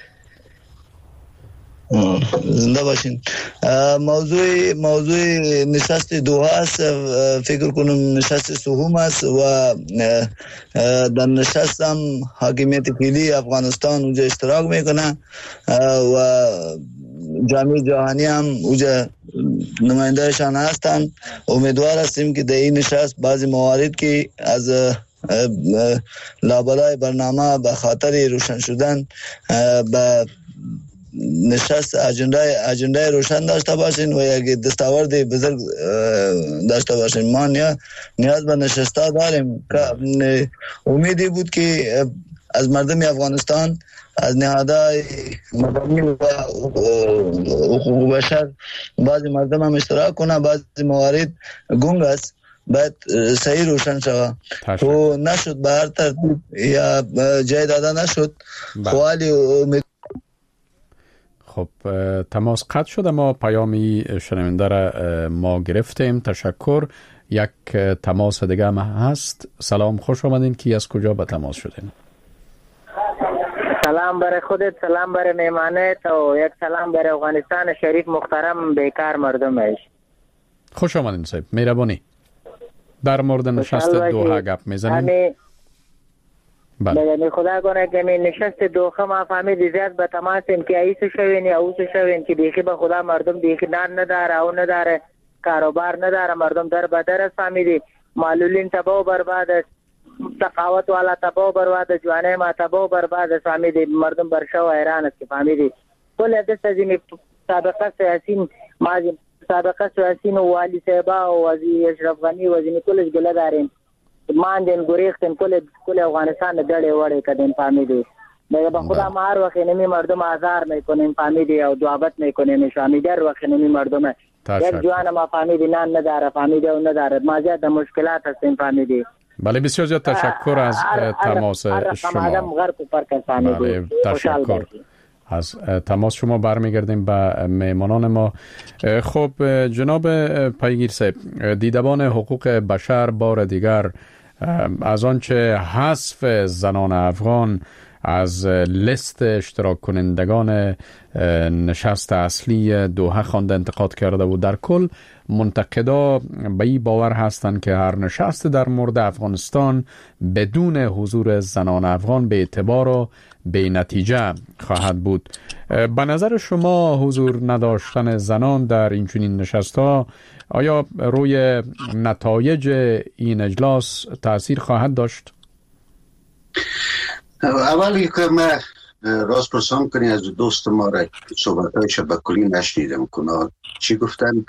زنده باشین. موضوع موضوع نشست دوحه است. فکر کنم نشست سوم است و در نشست هم حاکمیت فعلی افغانستان اونجا اشتراک میکنه و جامعه جهانی هم اونجا نمایندهشان هستن. امیدوار هستیم که در این نشست بعضی موارد که از لابلای برنامه به خاطر روشن شدن به نشست اجنده اجنده روشن داشته باشین و یک دستاورد بزرگ داشته باشین. ما نیاز به نشسته داریم. امیدی بود که از مردم افغانستان، از نهادهای مدنی و حقوق بشر بعضی مردم هم اشتراک کنه. بعضی موارد گنگ است، باید صحیح روشن شود و نشد به هر ترتیب یا جای داده نشد. خوالی امید. خب تماس قطع شده. ما پیامی شنونده را ما گرفتیم. تشکر. یک تماس دیگه هم هست. سلام، خوش آمدین. کی از کجا به تماس شدین؟ سلام برای خودت، سلام برای میمانت و یک سلام برای افغانستان شریف محترم بیکار مردمش. خوش آمدین صاحب، مهربانی. در مورد نشست دوحه گپ میزنیم. بله. بگه خدا کنه که می نشست دوحه ما فهمید زیاد به تماسیم که ایسو شوین یا اوسو شوین که دیخی به خدا مردم دیخی نان نداره او نداره کاروبار نداره. مردم در بدر است فهمیدی. معلولین تباه و برباد است. تقاوت والا تباه و برباد است. جوانه ما تباه و برباد است فهمیدی. مردم برشا و حیران است که فهمیدی. کل دست از این سابقه سیاسین مازی سابقه سیاسین و والی صاحبا و وزیر اشرف غنی و وزیر کلش گله داریم. ماندن گریختن کل کل افغانستان دړې وړې کدن فهمیدی. مگه به خدا ما هر وقت نمی مردم آزار میکنیم فهمیدی و دعوت میکنیم شامی در وقت نمی مردم یک جوان ما فهمیدی نان نداره فهمیدی و نداره ما زیاد مشکلات هستیم فهمیدی. بله بسیار زیاد تشکر از تماس شما. بله تشکر از تماس شما. برمیگردیم به میمانان ما. خب جناب پیگیر صاحب، دیدبان حقوق بشر بار دیگر از آنچه حذف زنان افغان از لیست اشتراک کنندگان نشست اصلی دوحه خوانده انتقاد کرده و در کل منتقدا به این باور هستند که هر نشست در مورد افغانستان بدون حضور زنان افغان به اعتبار و به نتیجه خواهد بود. به نظر شما حضور نداشتن زنان در این چنین نشست‌ها آیا روی نتایج این اجلاس تأثیر خواهد داشت؟ اولی که من راست پرسان کنی از دوست ما را صحبتایش به کلی نشنیدم کنه چی گفتن.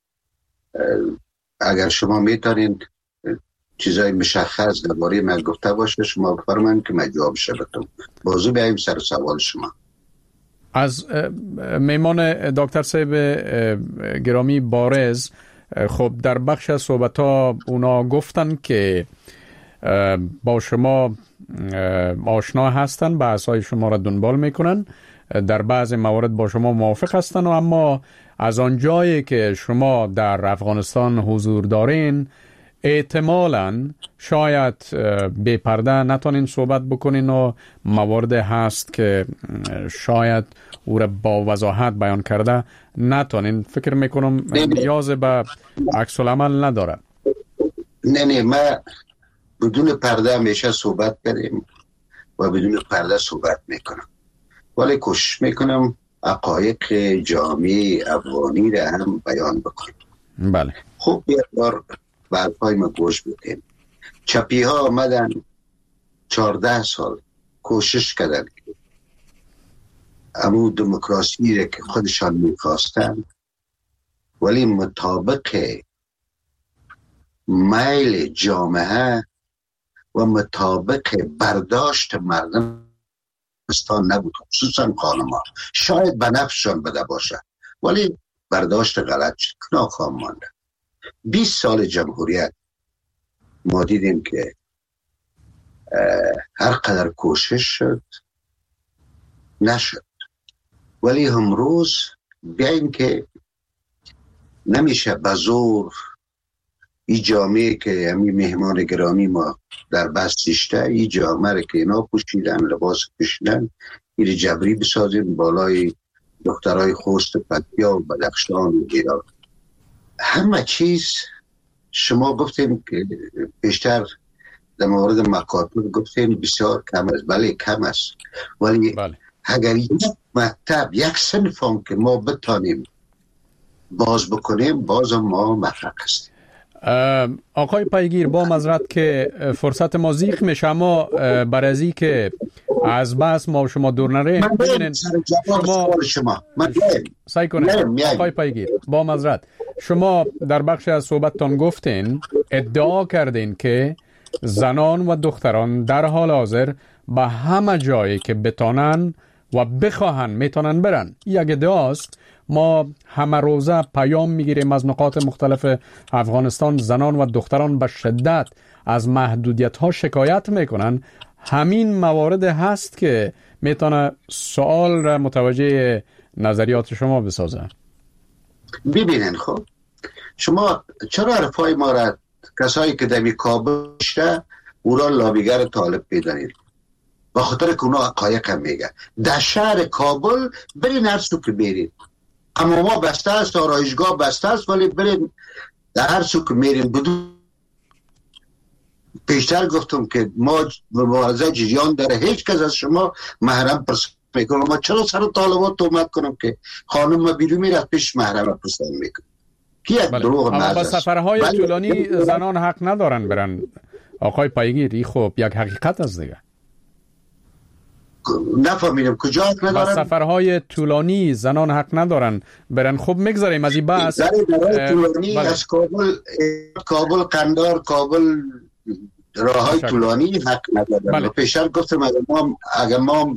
اگر شما میتونین چیزای مشخص درباره من گفته باشه شما بفرمایید که من جواب شدم. بازو بیاییم سر سوال شما. از میمان دکتر صاحب گرامی بارز، خب در بخش از صحبت‌ها اونا گفتن که با شما آشنا هستن، بحث‌های شما را دنبال میکنن، در بعض موارد با شما موافق هستن و اما از آن جایی که شما در افغانستان حضور دارین احتمالاً شاید بی پرده نتونین صحبت بکنین و موارد هست که شاید او را با وضاحت بیان کرده نتونین. فکر میکنم نیاز به عکس العمل نداره. نه نه ما بدون پرده همیشه صحبت کردیم و بدون پرده صحبت میکنم، ولی کوشش میکنم حقایق جامعه افغانی را هم بیان بکنم. بله. خب یک بار برپای ما گوش بدیم. چپی ها آمدن چارده سال کوشش کردن که امو دموکراسی را که خودشان میخواستن ولی مطابق میل جامعه و مطابق برداشت مردم استان نبود، خصوصا خانم‌ها. شاید به نفسشان بده باشه ولی برداشت غلط شد، ناکام مانده. بیست سال جمهوریت ما دیدیم که هر قدر کوشش شد نشد. ولی امروز بیاییم که نمیشه به زور این جامعه که همین مهمان گرامی ما در بستیشته، این جامعه رو که اینا پوشیدن، لباس پوشیدن، این جبری بسازیم بالای دخترای خوست پکتیا و بدخشان و ایران. همه چیز شما گفتیم که بیشتر در مورد مکاتب گفتیم بسیار کم است. بله کم است، ولی بله. اگر یک مکتب یک صنف هم که ما بتانیم باز بکنیم باز ما موفق هستیم. آقای پیگیر با معذرت که فرصت ما زیخ میشه، اما برای که از بس ما شما دور نریم ببینید شما شما سعی کنید. آقای پیگیر با معذرت، شما در بخش از صحبتتان گفتین ادعا کردین که زنان و دختران در حال حاضر به همه جایی که بتانن و بخواهن میتونن برن. یک ادعاست. ما همه روزه پیام میگیریم از نقاط مختلف افغانستان، زنان و دختران به شدت از محدودیت ها شکایت میکنن. همین موارد هست که میتونه سوال را متوجه نظریات شما بسازه. ببینن خب شما چرا حرفای ما را کسایی که در کابل شده او را لابیگر طالب میدانید؟ به خاطر که اونا حقایق هم میگه. در شهر کابل برین هر سو که برید، اما ما بسته است، آرایشگاه بسته است، ولی برین در هر سو که میرین. بدون پیشتر گفتم که ما مبارزه جریان داره، هیچ کس از شما محرم پرسان میکنم. ما چرا سر طالبات تومت کنم که خانم ما بیرون میره پیش محرم پرسان میکنم که یک دروغ محض است. اما با سفرهای بله. طولانی زنان حق ندارن برن. آقای پیگیر خب یک حقیقت است دیگه. نفهمیدم کجا حق ندارن؟ با سفرهای طولانی زنان حق ندارن برن. خب میگذاریم از این بحث. طولانی بله. از کابل کابل قندار کابل راههای طولانی حق ندارن. بله. پیشتر گفتم اگر ما اگر ما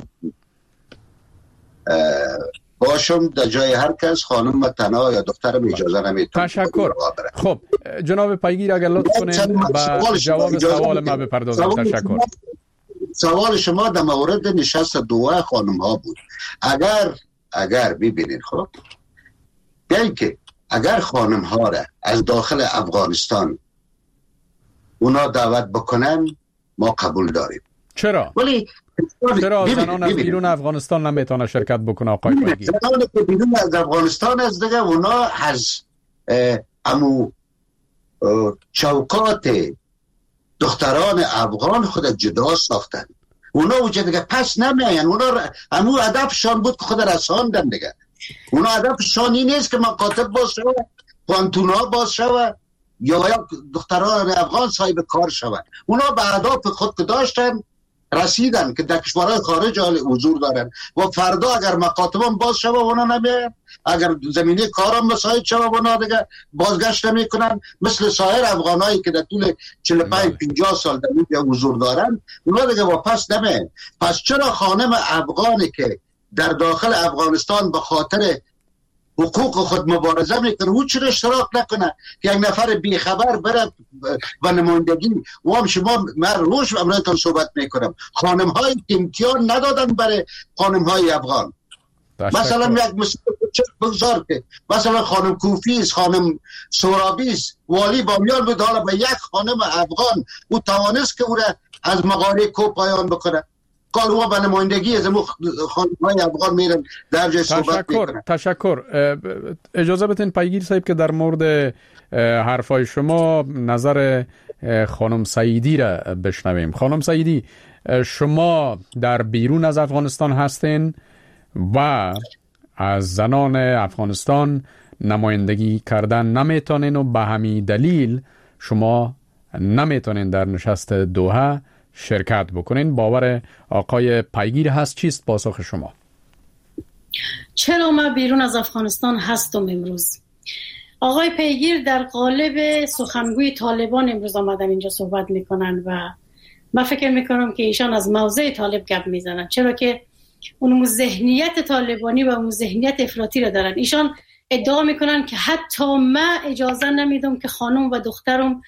باشم در جای هر کس خانم تنها یا دخترم اجازه نمیتونم. تشکر. خب جناب پیگیر اگر لطف کنین با جواب سوال ما بپردازید. تشکر. سوال شما در مورد نشست دوحه خانم ها بود. اگر اگر ببینید خب یعنی که اگر خانم ها را از داخل افغانستان اونا دعوت بکنن ما قبول داریم. چرا؟ ولی چرا زنان از بیرون افغانستان نمیتونه شرکت بکنه آقای پیگیر؟ زنان که بیرون از افغانستان از دیگه اونا از امو چوکات دختران افغان خود جدا ساختن. اونا وجه دیگه پس نمیاین. اونا امو هدفشان بود که خود رساندن دیگه. اونا هدفشان این نیست که مکاتب باز شود، پانتونا باز شود یا دختران افغان صاحب کار شود. اونا به هدف خود که داشتن رسیدن که در کشورهای خارج حضور دارن و فردا اگر مکاتبان باز شود اونا نمیاین. اگر زمینه کارم مساعد شود اونا دیگه بازگشت نمیکنن مثل سایر افغانایی که در طول چهل و پنج پنجاه سال در اینجا حضور دارن اونا دیگه واپس نمیاین. پس چرا خانم افغانی که در داخل افغانستان به خاطر حقوق خود مبارزه میکنه او چرا اشتراک نکنه که یک نفر بیخبر بره و نمایندگی و هم شما من روش امرایتان صحبت میکنم خانم های امتیان ندادن برای خانم های افغان. مثلا یک مثل بگذار که مثلا خانم کوفیز خانم سورابیز والی بامیان بود، حالا به یک خانم افغان او توانست که او را از مقاله کو پایان بکنه. کار او به نمایندگی از خانم‌های افغان میرن در جای صحبت میکنن. تشکر. اجازه بدین پیگیر صاحب که در مورد حرفای شما نظر خانم سعیدی را بشنویم. خانم سعیدی شما در بیرون از افغانستان هستین و از زنان افغانستان نمایندگی کردن نمیتونین و به همین دلیل شما نمیتونین در نشست دوحه شرکت بکنین. باور آقای پیگیر هست. چیست پاسخ شما؟ چرا ما بیرون از افغانستان هستم امروز؟ آقای پیگیر در قالب سخنگوی طالبان امروز آمدن اینجا صحبت میکنن و من فکر میکنم که ایشان از موضع طالب گپ میزنن، چرا که اون ذهنیت طالبانی و اون ذهنیت افراطی رو دارن. ایشان ادعا میکنن که حتی من اجازه نمیدم که خانم و دخترم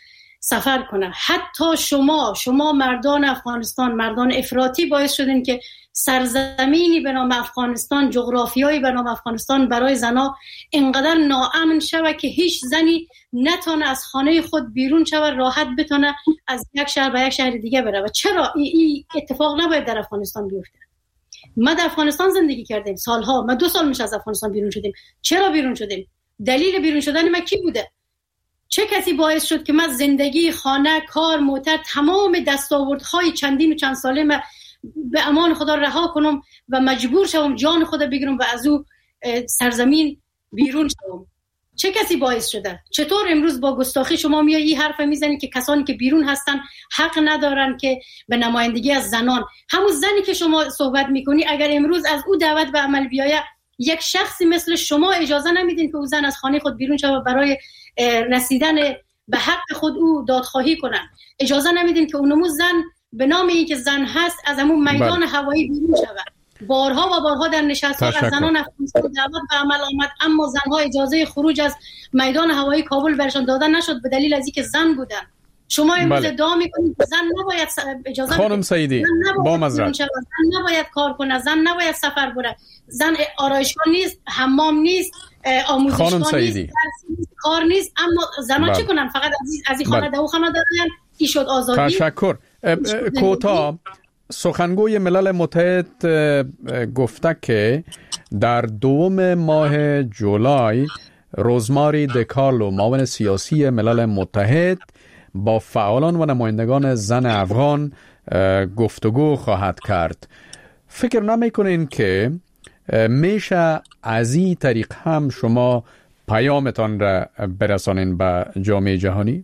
سفر کنه. حتی شما شما مردان افغانستان، مردان افراطی باعث شدین که سرزمینی به نام افغانستان، جغرافیایی به نام افغانستان برای زنها اینقدر ناامن شوه که هیچ زنی نتونه از خانه خود بیرون شوه، راحت بتونه از یک شهر به یک شهر دیگه بره. و چرا این ای اتفاق نباید در افغانستان بیفته؟ ما در افغانستان زندگی کردیم سالها، ما دو سال میشه از افغانستان بیرون شدیم. چرا بیرون شدیم؟ دلیل بیرون شدن ما کی بوده؟ چه کسی باعث شد که من زندگی، خانه، کار، موتر، تمام دستاوردهای چندین و چند ساله من به امان خدا رها کنم و مجبور شوم جان خدا بگیرم و از او سرزمین بیرون شوم؟ چه کسی باعث شده؟ چطور امروز با گستاخی شما میای این حرف میزنید که کسانی که بیرون هستن حق ندارن که به نمایندگی از زنان، همون زنی که شما صحبت میکنی اگر امروز از او دعوت به عمل بیایه، یک شخصی مثل شما اجازه نمیدین که او زن از خانه خود بیرون شود برای رسیدن به حق خود او دادخواهی کنن. اجازه نمیدین که اونمو زن به نام این که زن هست از همون میدان بله. هوایی بیرون شود. بارها و بارها در نشست‌ها از زنان افغانستان دعوت به عمل آمد، اما زنها اجازه خروج از میدان هوایی کابل برشان داده نشد به دلیل از اینکه زن بودن. شما امروز بله. ادعا میکنید زن نباید اجازه خانم سعیدی با معذرت زن نباید کار کنه، زن نباید سفر بره، زن آرایشگاه نیست، حمام نیست، آموزشگاه نیست، کار نیست، اما زنها چه کنن؟ فقط از از این خانه دو خانه دادن. این شد آزادی. تشکر. کوتاه سخنگوی ملل متحد گفته که در دوم ماه جولای روزماری دکارلو معاون سیاسی ملل متحد با فعالان و نمایندگان زن افغان گفتگو خواهد کرد. فکر نمی‌کنین که میشه از این طریق هم شما پیامتان را برسانین به جامعه جهانی؟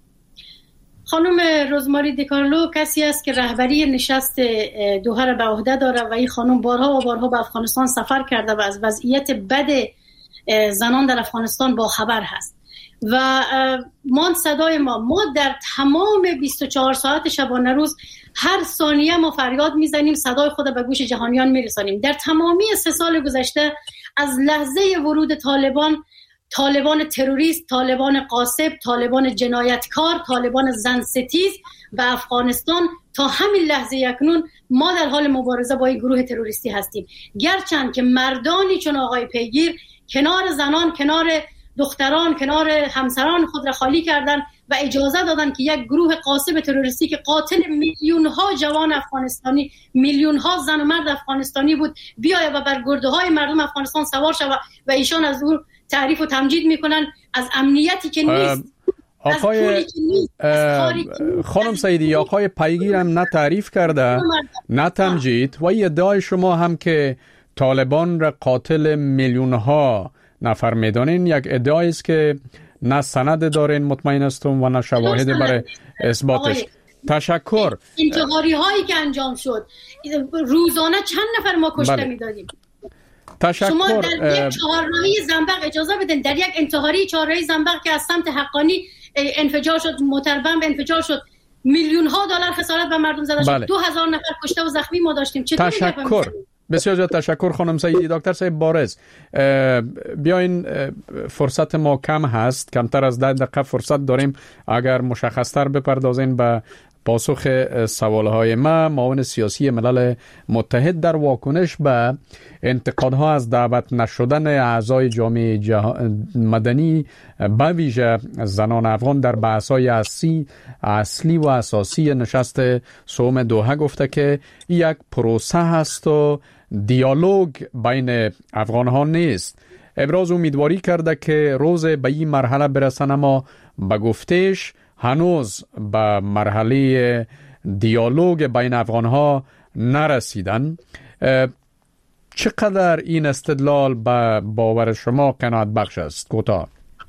خانم روزماری دیکارلو کسی است که رهبری نشست دوحه را به عهده داره و این خانم بارها و بارها به افغانستان سفر کرده و از وضعیت بد زنان در افغانستان با خبر هست و ما صدای ما ما در تمام بیست و چهار ساعت شبانه روز هر ثانیه ما فریاد میزنیم، صدای خود به گوش جهانیان میرسانیم. در تمامی سه سال گذشته از لحظه ورود طالبان، طالبان تروریست، طالبان قاصب، طالبان جنایتکار، طالبان زن ستیز به افغانستان تا همین لحظه اکنون ما در حال مبارزه با این گروه تروریستی هستیم. گرچند که مردانی چون آقای پیگیر کنار زنان، کنار دختران، کنار همسران خود را خالی کردن و اجازه دادن که یک گروه قاصب تروریستی که قاتل میلیون ها جوان افغانستانی، میلیون ها زن و مرد افغانستانی بود بیایه و بر گرده های مردم افغانستان سوار شود و ایشان از او تعریف و تمجید میکنن از امنیتی که نیست، آقای خانم سعیدی، آقای پیگیر هم نه تعریف کرده نه تمجید و این ادعای شما هم که طالبان را قاتل میلیون ها نفر میدانین یک ادعایی است که نه سند دارین مطمئن هستم و نه شواهد برای اثباتش. تشکر. انتحاری هایی که انجام شد روزانه چند نفر ما کشته بله. میدادیم. تشکر. شما در یک چهارراهی زنبق اجازه بدین، در یک انتحاری چهارراهی زنبق که از سمت حقانی انفجار شد، موتربمب انفجار شد، میلیون ها دلار خسارت به مردم زده بله. شد، دو هزار نفر کشته و زخمی ما داشتیم. چطور تشکر. بسیار زیاد تشکر خانم سعیدی. دکتر صاحب بارز، بیاین فرصت ما کم هست، کمتر از ده دقیقه فرصت داریم، اگر مشخصتر بپردازین به پاسخ سوالهای ما. معاون سیاسی ملل متحد در واکنش به انتقادها از دعوت نشدن اعضای جامعه مدنی به ویژه زنان افغان در بحث‌های اصلی اصلی و اساسی نشست سوم دوحه گفته که یک پروسه هست و دیالوگ بین افغان‌ها نیست. ابراز امیدواری کرده که روز به این مرحله برسن، اما به گفتش هنوز به مرحله دیالوگ بین افغان‌ها نرسیدن. چقدر این استدلال به باور شما قناعت بخش است؟ کوتاه.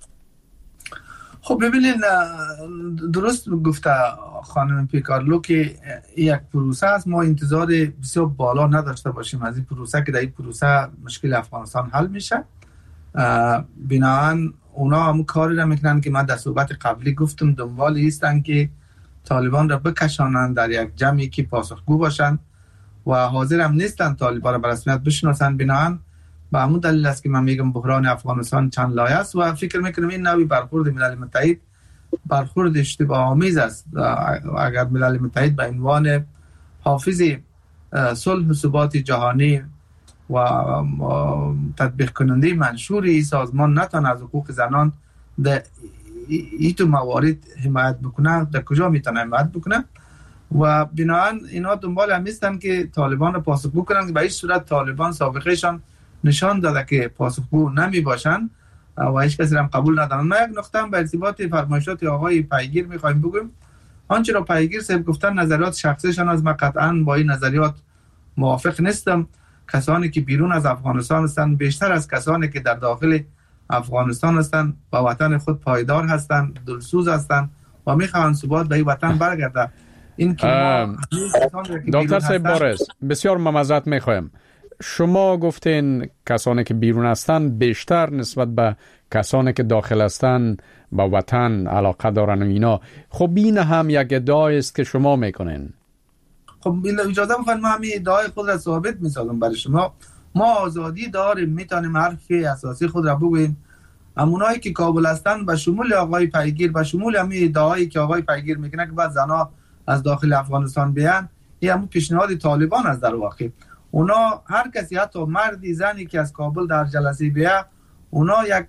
خب ببینید، درست گفته خانم پیکارلو که یک پروسه است. ما انتظار بسیار بالا نداشته باشیم از این پروسه که در این پروسه مشکل افغانستان حل میشه. بنابراین اونا هم کاری را میکنن که من در صحبت قبلی گفتم دنبال ایستن که طالبان را بکشانن در یک جمعی که پاسخگو باشن و حاضر هم نیستن طالبان را به رسمیت بشناسن. بنابراین به همون دلیل است که من میگم بحران افغانستان چند لایه است و فکر میکنم این نوعی برخورد ملل متحد برخورد اشتباه آمیز است. اگر ملل متحد به عنوان حافظ صلح و ثبات جهانی و تطبیق کننده منشور این سازمان نتونه از حقوق زنان در این تو موارد حمایت بکنه، در کجا میتونه حمایت بکنه؟ و بنابراین اینا دنبال هم نیستن که طالبان پاسخگو کنن. به این صورت طالبان سابقهشان نشان داده که پاسخگو نمی باشن و هیچ کسی هم قبول ندارن. ما یک نقطه هم به ارتباط فرمایشات آقای پیگیر میخوایم بگیم. آنچه را پیگیر صاحب گفتن نظریات شخصیشان از، ما قطعا با این نظریات موافق نیستم. کسانی که بیرون از افغانستان هستند بیشتر از کسانی که در داخل افغانستان هستند با وطن خود پایدار هستند، دلسوز هستند و میخواهند ثبات به این وطن برگرده. این که ما دکتر صاحب بارز بسیار معذرت میخوایم، شما گفتین کسانی که بیرون هستند بیشتر نسبت به کسانی که داخل هستند با وطن علاقه دارن و اینا. خب این هم یک ادعای است که شما میکنین. خب اجازه بفرمایید ما همین ادعای خود را ثابت میسازم برای شما. ما آزادی داریم، میتونیم حرف اساسی خود را بگوییم. همونایی که کابل هستند به شمول آقای پیگیر، به شمول همین ادعایی که آقای پیگیر میکنه که بعد زنا از داخل افغانستان بیان، این همون پیشنهاد طالبان است. در واقع اونا هر کسی، حتی مردی زنی که از کابل در جلسه بیا، اونا یک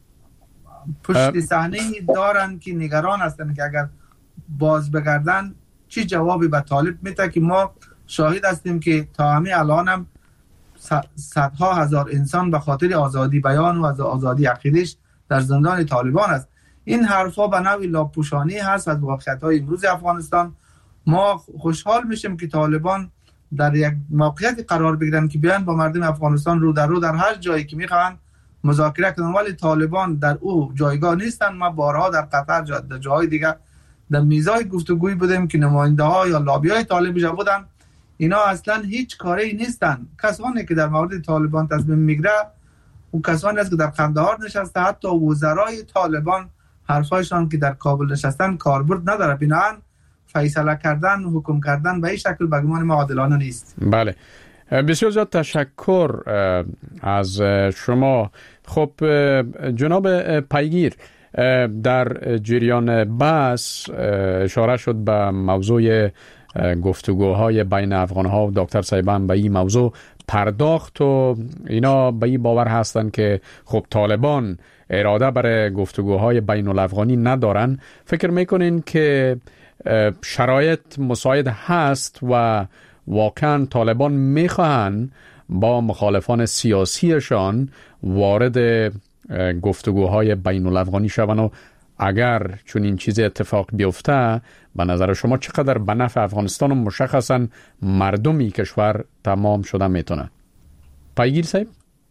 پشت صحنه دارن که نگران هستن که اگر باز بگردن چی جوابی به طالب میده. که ما شاهد هستیم که تا همین الان هم صدها هزار انسان به خاطر آزادی بیان و از آزادی عقیده‌اش در زندان طالبان است. این حرفا به نوعی لاپوشانی هست از واقعیت‌های امروز افغانستان. ما خوشحال میشیم که طالبان در یک موقعیتی قرار بگیرن که بیان با مردم افغانستان رو در رو در هر جایی که میخوان مذاکره کنن، ولی طالبان در او جایگاه نیستن. ما بارها در قطر جا در جاهای دیگه در میزای گفتگوی بودیم که نماینده ها یا لابی های طالبی بودن، اینا اصلا هیچ کاری نیستن. کسانی که در مورد طالبان تصمیم میگیره و کسانی است که در قندهار نشسته، حتی وزرای طالبان حرفایشان که در کابل نشستن کاربرد نداره. بنابراین فیصله کردن و حکم کردن به این شکل به گمان ما عادلانه نیست. بله، بسیار زیاد تشکر از شما. خب جناب پیگیر، در جریان بحث اشاره شد به موضوع گفتگوهای بین افغان‌ها و دکتر صاحبان به این موضوع پرداخت و اینا به این باور هستند که خب طالبان اراده برای گفتگوهای بین الافغانی ندارن. فکر میکنین که شرایط مساعد هست و واقعا طالبان میخواهن با مخالفان سیاسیشان وارد گفتگوهای بین الافغانی شوند و اگر چون این چیز اتفاق بیفته به نظر شما چقدر به نفع افغانستان و مشخصا مردمی کشور تمام شده میتونه؟ پیگیر صاحب؟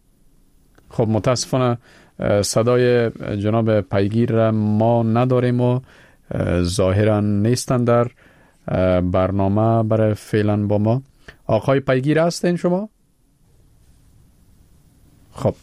خب متاسفانه صدای جناب پیگیر ما نداریم و ظاهرا نیستن در برنامه برای فعلا با ما. آقای پیگیر هستین شما؟ خب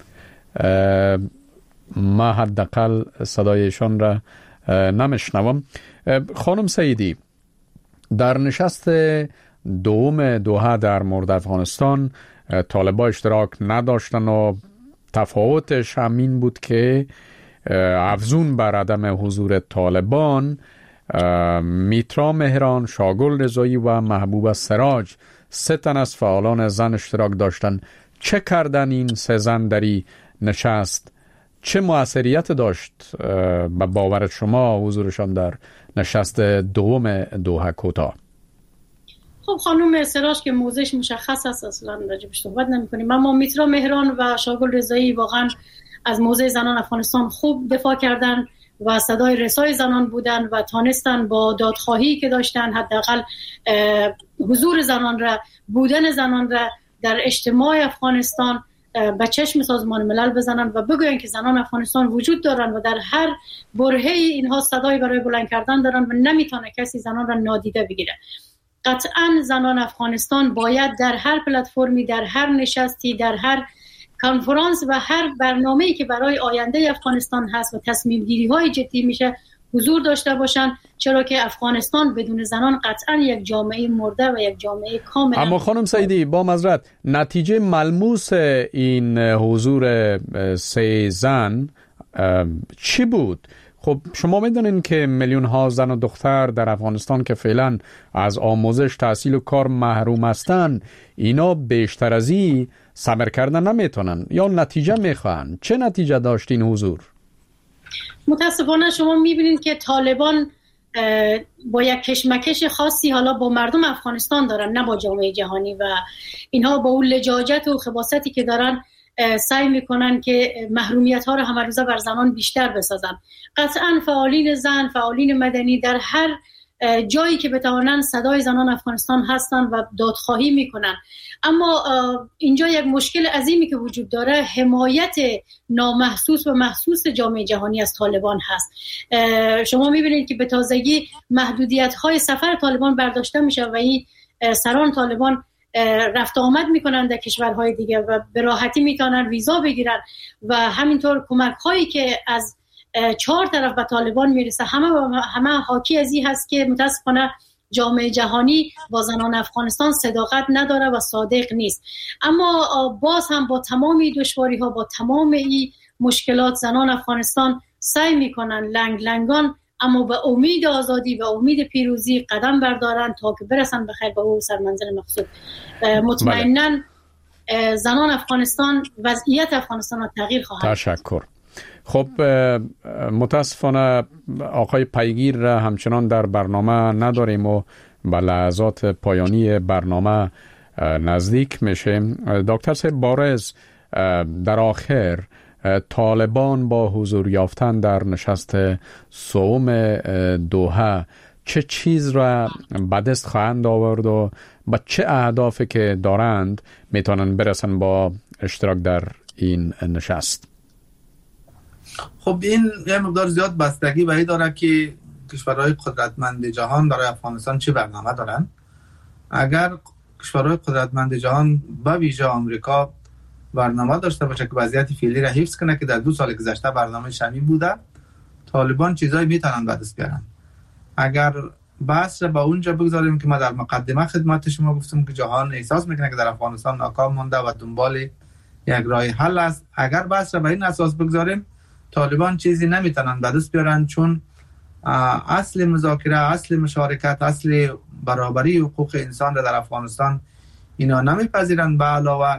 ما حداقل صدایشان را نمیشنوم. خانم سیدی، در نشست دوم دوحه در مورد افغانستان طالبان اشتراک نداشتن و تفاوتش همین بود که افزون بر عدم حضور طالبان میترا مهران، شاگل رضایی و محبوب سراج سه تن از فعالان زن اشتراک داشتند. چه کردن این سه زن در این نشست؟ چه مؤثریت داشت به باور شما حضورشان در نشست دوم دوحه کوتاه؟ خب خانم سراج که موضعش مشخص است، اصلا راجبش صحبت نمی‌کنیم. اما میترا مهران و شاگل رضایی واقعا از موضع زنان افغانستان خوب دفاع کردن و صدای رسای زنان بودن و تانستن با دادخواهی که داشتن حداقل حضور زنان را، بودن زنان را در اجتماع افغانستان به چشم سازمان ملل بزنن و بگوین که زنان افغانستان وجود دارن و در هر برهه اینها صدای برای بلند کردن دارن و نمیتونه کسی زنان را نادیده بگیره. قطعا زنان افغانستان باید در هر پلتفرمی، در هر نشستی، در هر کنفرانس و هر برنامه‌ای که برای آینده افغانستان هست و تصمیم گیری های جدی میشه حضور داشته باشن، چرا که افغانستان بدون زنان قطعا یک جامعه مرده و یک جامعه کامل. اما خانم سیدی با معذرت، نتیجه ملموس این حضور سه زن چی بود؟ خب شما میدونین که میلیون ها زن و دختر در افغانستان که فعلا از آموزش، تحصیل و کار محروم هستن، اینا بیشتر از این صبر کردن نمیتونن یا نتیجه میخوان. چه نتیجه داشتین حضور؟ متاسفانه شما میبینید که طالبان با یک کشمکش خاصی حالا با مردم افغانستان دارن، نه با جامعه جهانی، و اینها با اون لجاجت و خباثتی که دارن سعی میکنن که محرومیت ها رو همه روزه بر زنان بیشتر بسازن. قطعا فعالین زن، فعالین مدنی در هر جایی که بتوانن صدای زنان افغانستان هستن و دادخواهی میکنن، اما اینجا یک مشکل عظیمی که وجود داره حمایت نامحسوس و محسوس جامعه جهانی از طالبان هست. شما میبینید که به تازگی محدودیت های سفر طالبان برداشته میشه و این سران طالبان رفت آمد میکنن در کشورهای دیگه و به راحتی میتونن ویزا بگیرن و همینطور کمک هایی که از چهار طرف به طالبان میرسه همه همه حاکی از این هست که متاسفانه جامعه جهانی با زنان افغانستان صداقت نداره و صادق نیست. اما باز هم با تمام این دشواری ها، با تمام این مشکلات، زنان افغانستان سعی میکنن لنگ لنگان اما به امید آزادی و امید پیروزی قدم بردارن تا که برسن به خیر به اون سرمنزل مقصود. مطمئناً زنان افغانستان وضعیت افغانستان را تغییر خواهد. تشکر. خب متاسفانه آقای پیگیر را همچنان در برنامه نداریم و به لحظات پایانی برنامه نزدیک میشیم. دکتر صاحب بارز، در آخر طالبان با حضور یافتن در نشست سوم دوحه چه چیز را به دست خواهند آورد و با چه اهدافی که دارند میتونن برسن با اشتراک در این نشست؟ خب این یه مقدار زیاد بستگی به این داره که کشورهای قدرتمند جهان برای افغانستان چه برنامه دارن. اگر کشورهای قدرتمند جهان به ویژه آمریکا برنامه داشته باشه که وضعیت فعلی را حفظ کنه که در دو سال گذشته برنامه شمیم بوده، طالبان چیزایی میتونن به دست بیارن. اگر بحث با اونجا بگذاریم که ما در مقدمه خدمت شما گفتم که جهان احساس میکنه که در افغانستان ناکام مونده و دنبال یک راه حل است، اگر بحث به این اساس بگذاریم طالبان چیزی نمیتونن به دست بیارن، چون اصل مذاکره، اصل مشارکت، اصل برابری حقوق انسان را در افغانستان اینا نمیپذیرن. به علاوه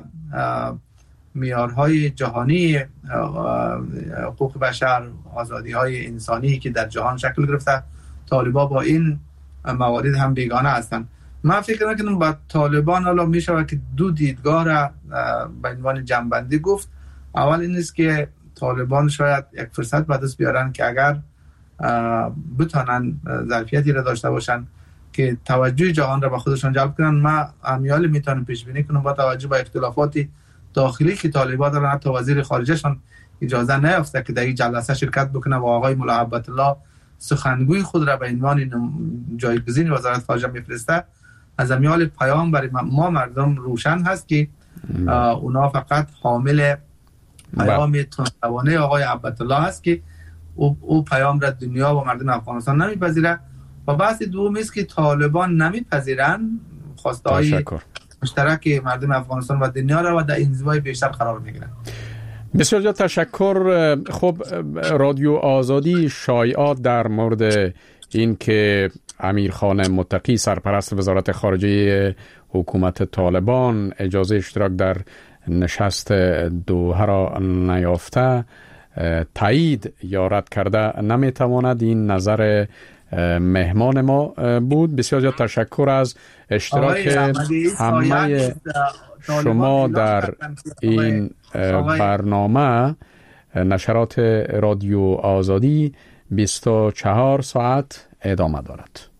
معیارهای جهانی حقوق بشر، آزادی‌های انسانی که در جهان شکل گرفته، طالبان با این موارد هم بیگانه هستند. من فکر میکنم با طالبان حالا میشه که دو دیدگاه را به عنوان جنبندی گفت. اول این است که طالبان شاید یک فرصت به دست بیارن که اگر بتونن ظرفیتی را داشته باشن که توجه جهان را به خودشان جلب کنن، ما امیال میتونم پیش بینی کنم با توجه به اختلافات داخلی که طالبان دارن حتی وزیر خارجهشان اجازه نیافته که در این جلسه شرکت بکنه و آقای ملا هیبت الله سخنگوی خود را به عنوان جایگزین وزارت خارجه میفرسته. از امیال پیام برای ما مردم روشن هست که اونا فقط حامل پیام تندروانه آقای هیبت الله هست که او, او پیام را دنیا و مردم افغانستان نمیپذیره. و بحث دوم است که طالبان نمیپذیرن خواسته های مشترک مردم افغانستان و دنیا را و در انزوای بیشتر قرار میگیرن. بسیار زیاد تشکر. خب رادیو آزادی شایعات در مورد این که امیرخان متقی سرپرست وزارت خارجه حکومت طالبان اجازه اشتراک در نشست دوحه را نیافته تایید یا رد کرده نمیتواند. این نظر مهمان ما بود. بسیار زیاد تشکر از اشتراک همه شما در این برنامه. نشرات رادیو آزادی بیست و چهار ساعت ادامه دارد.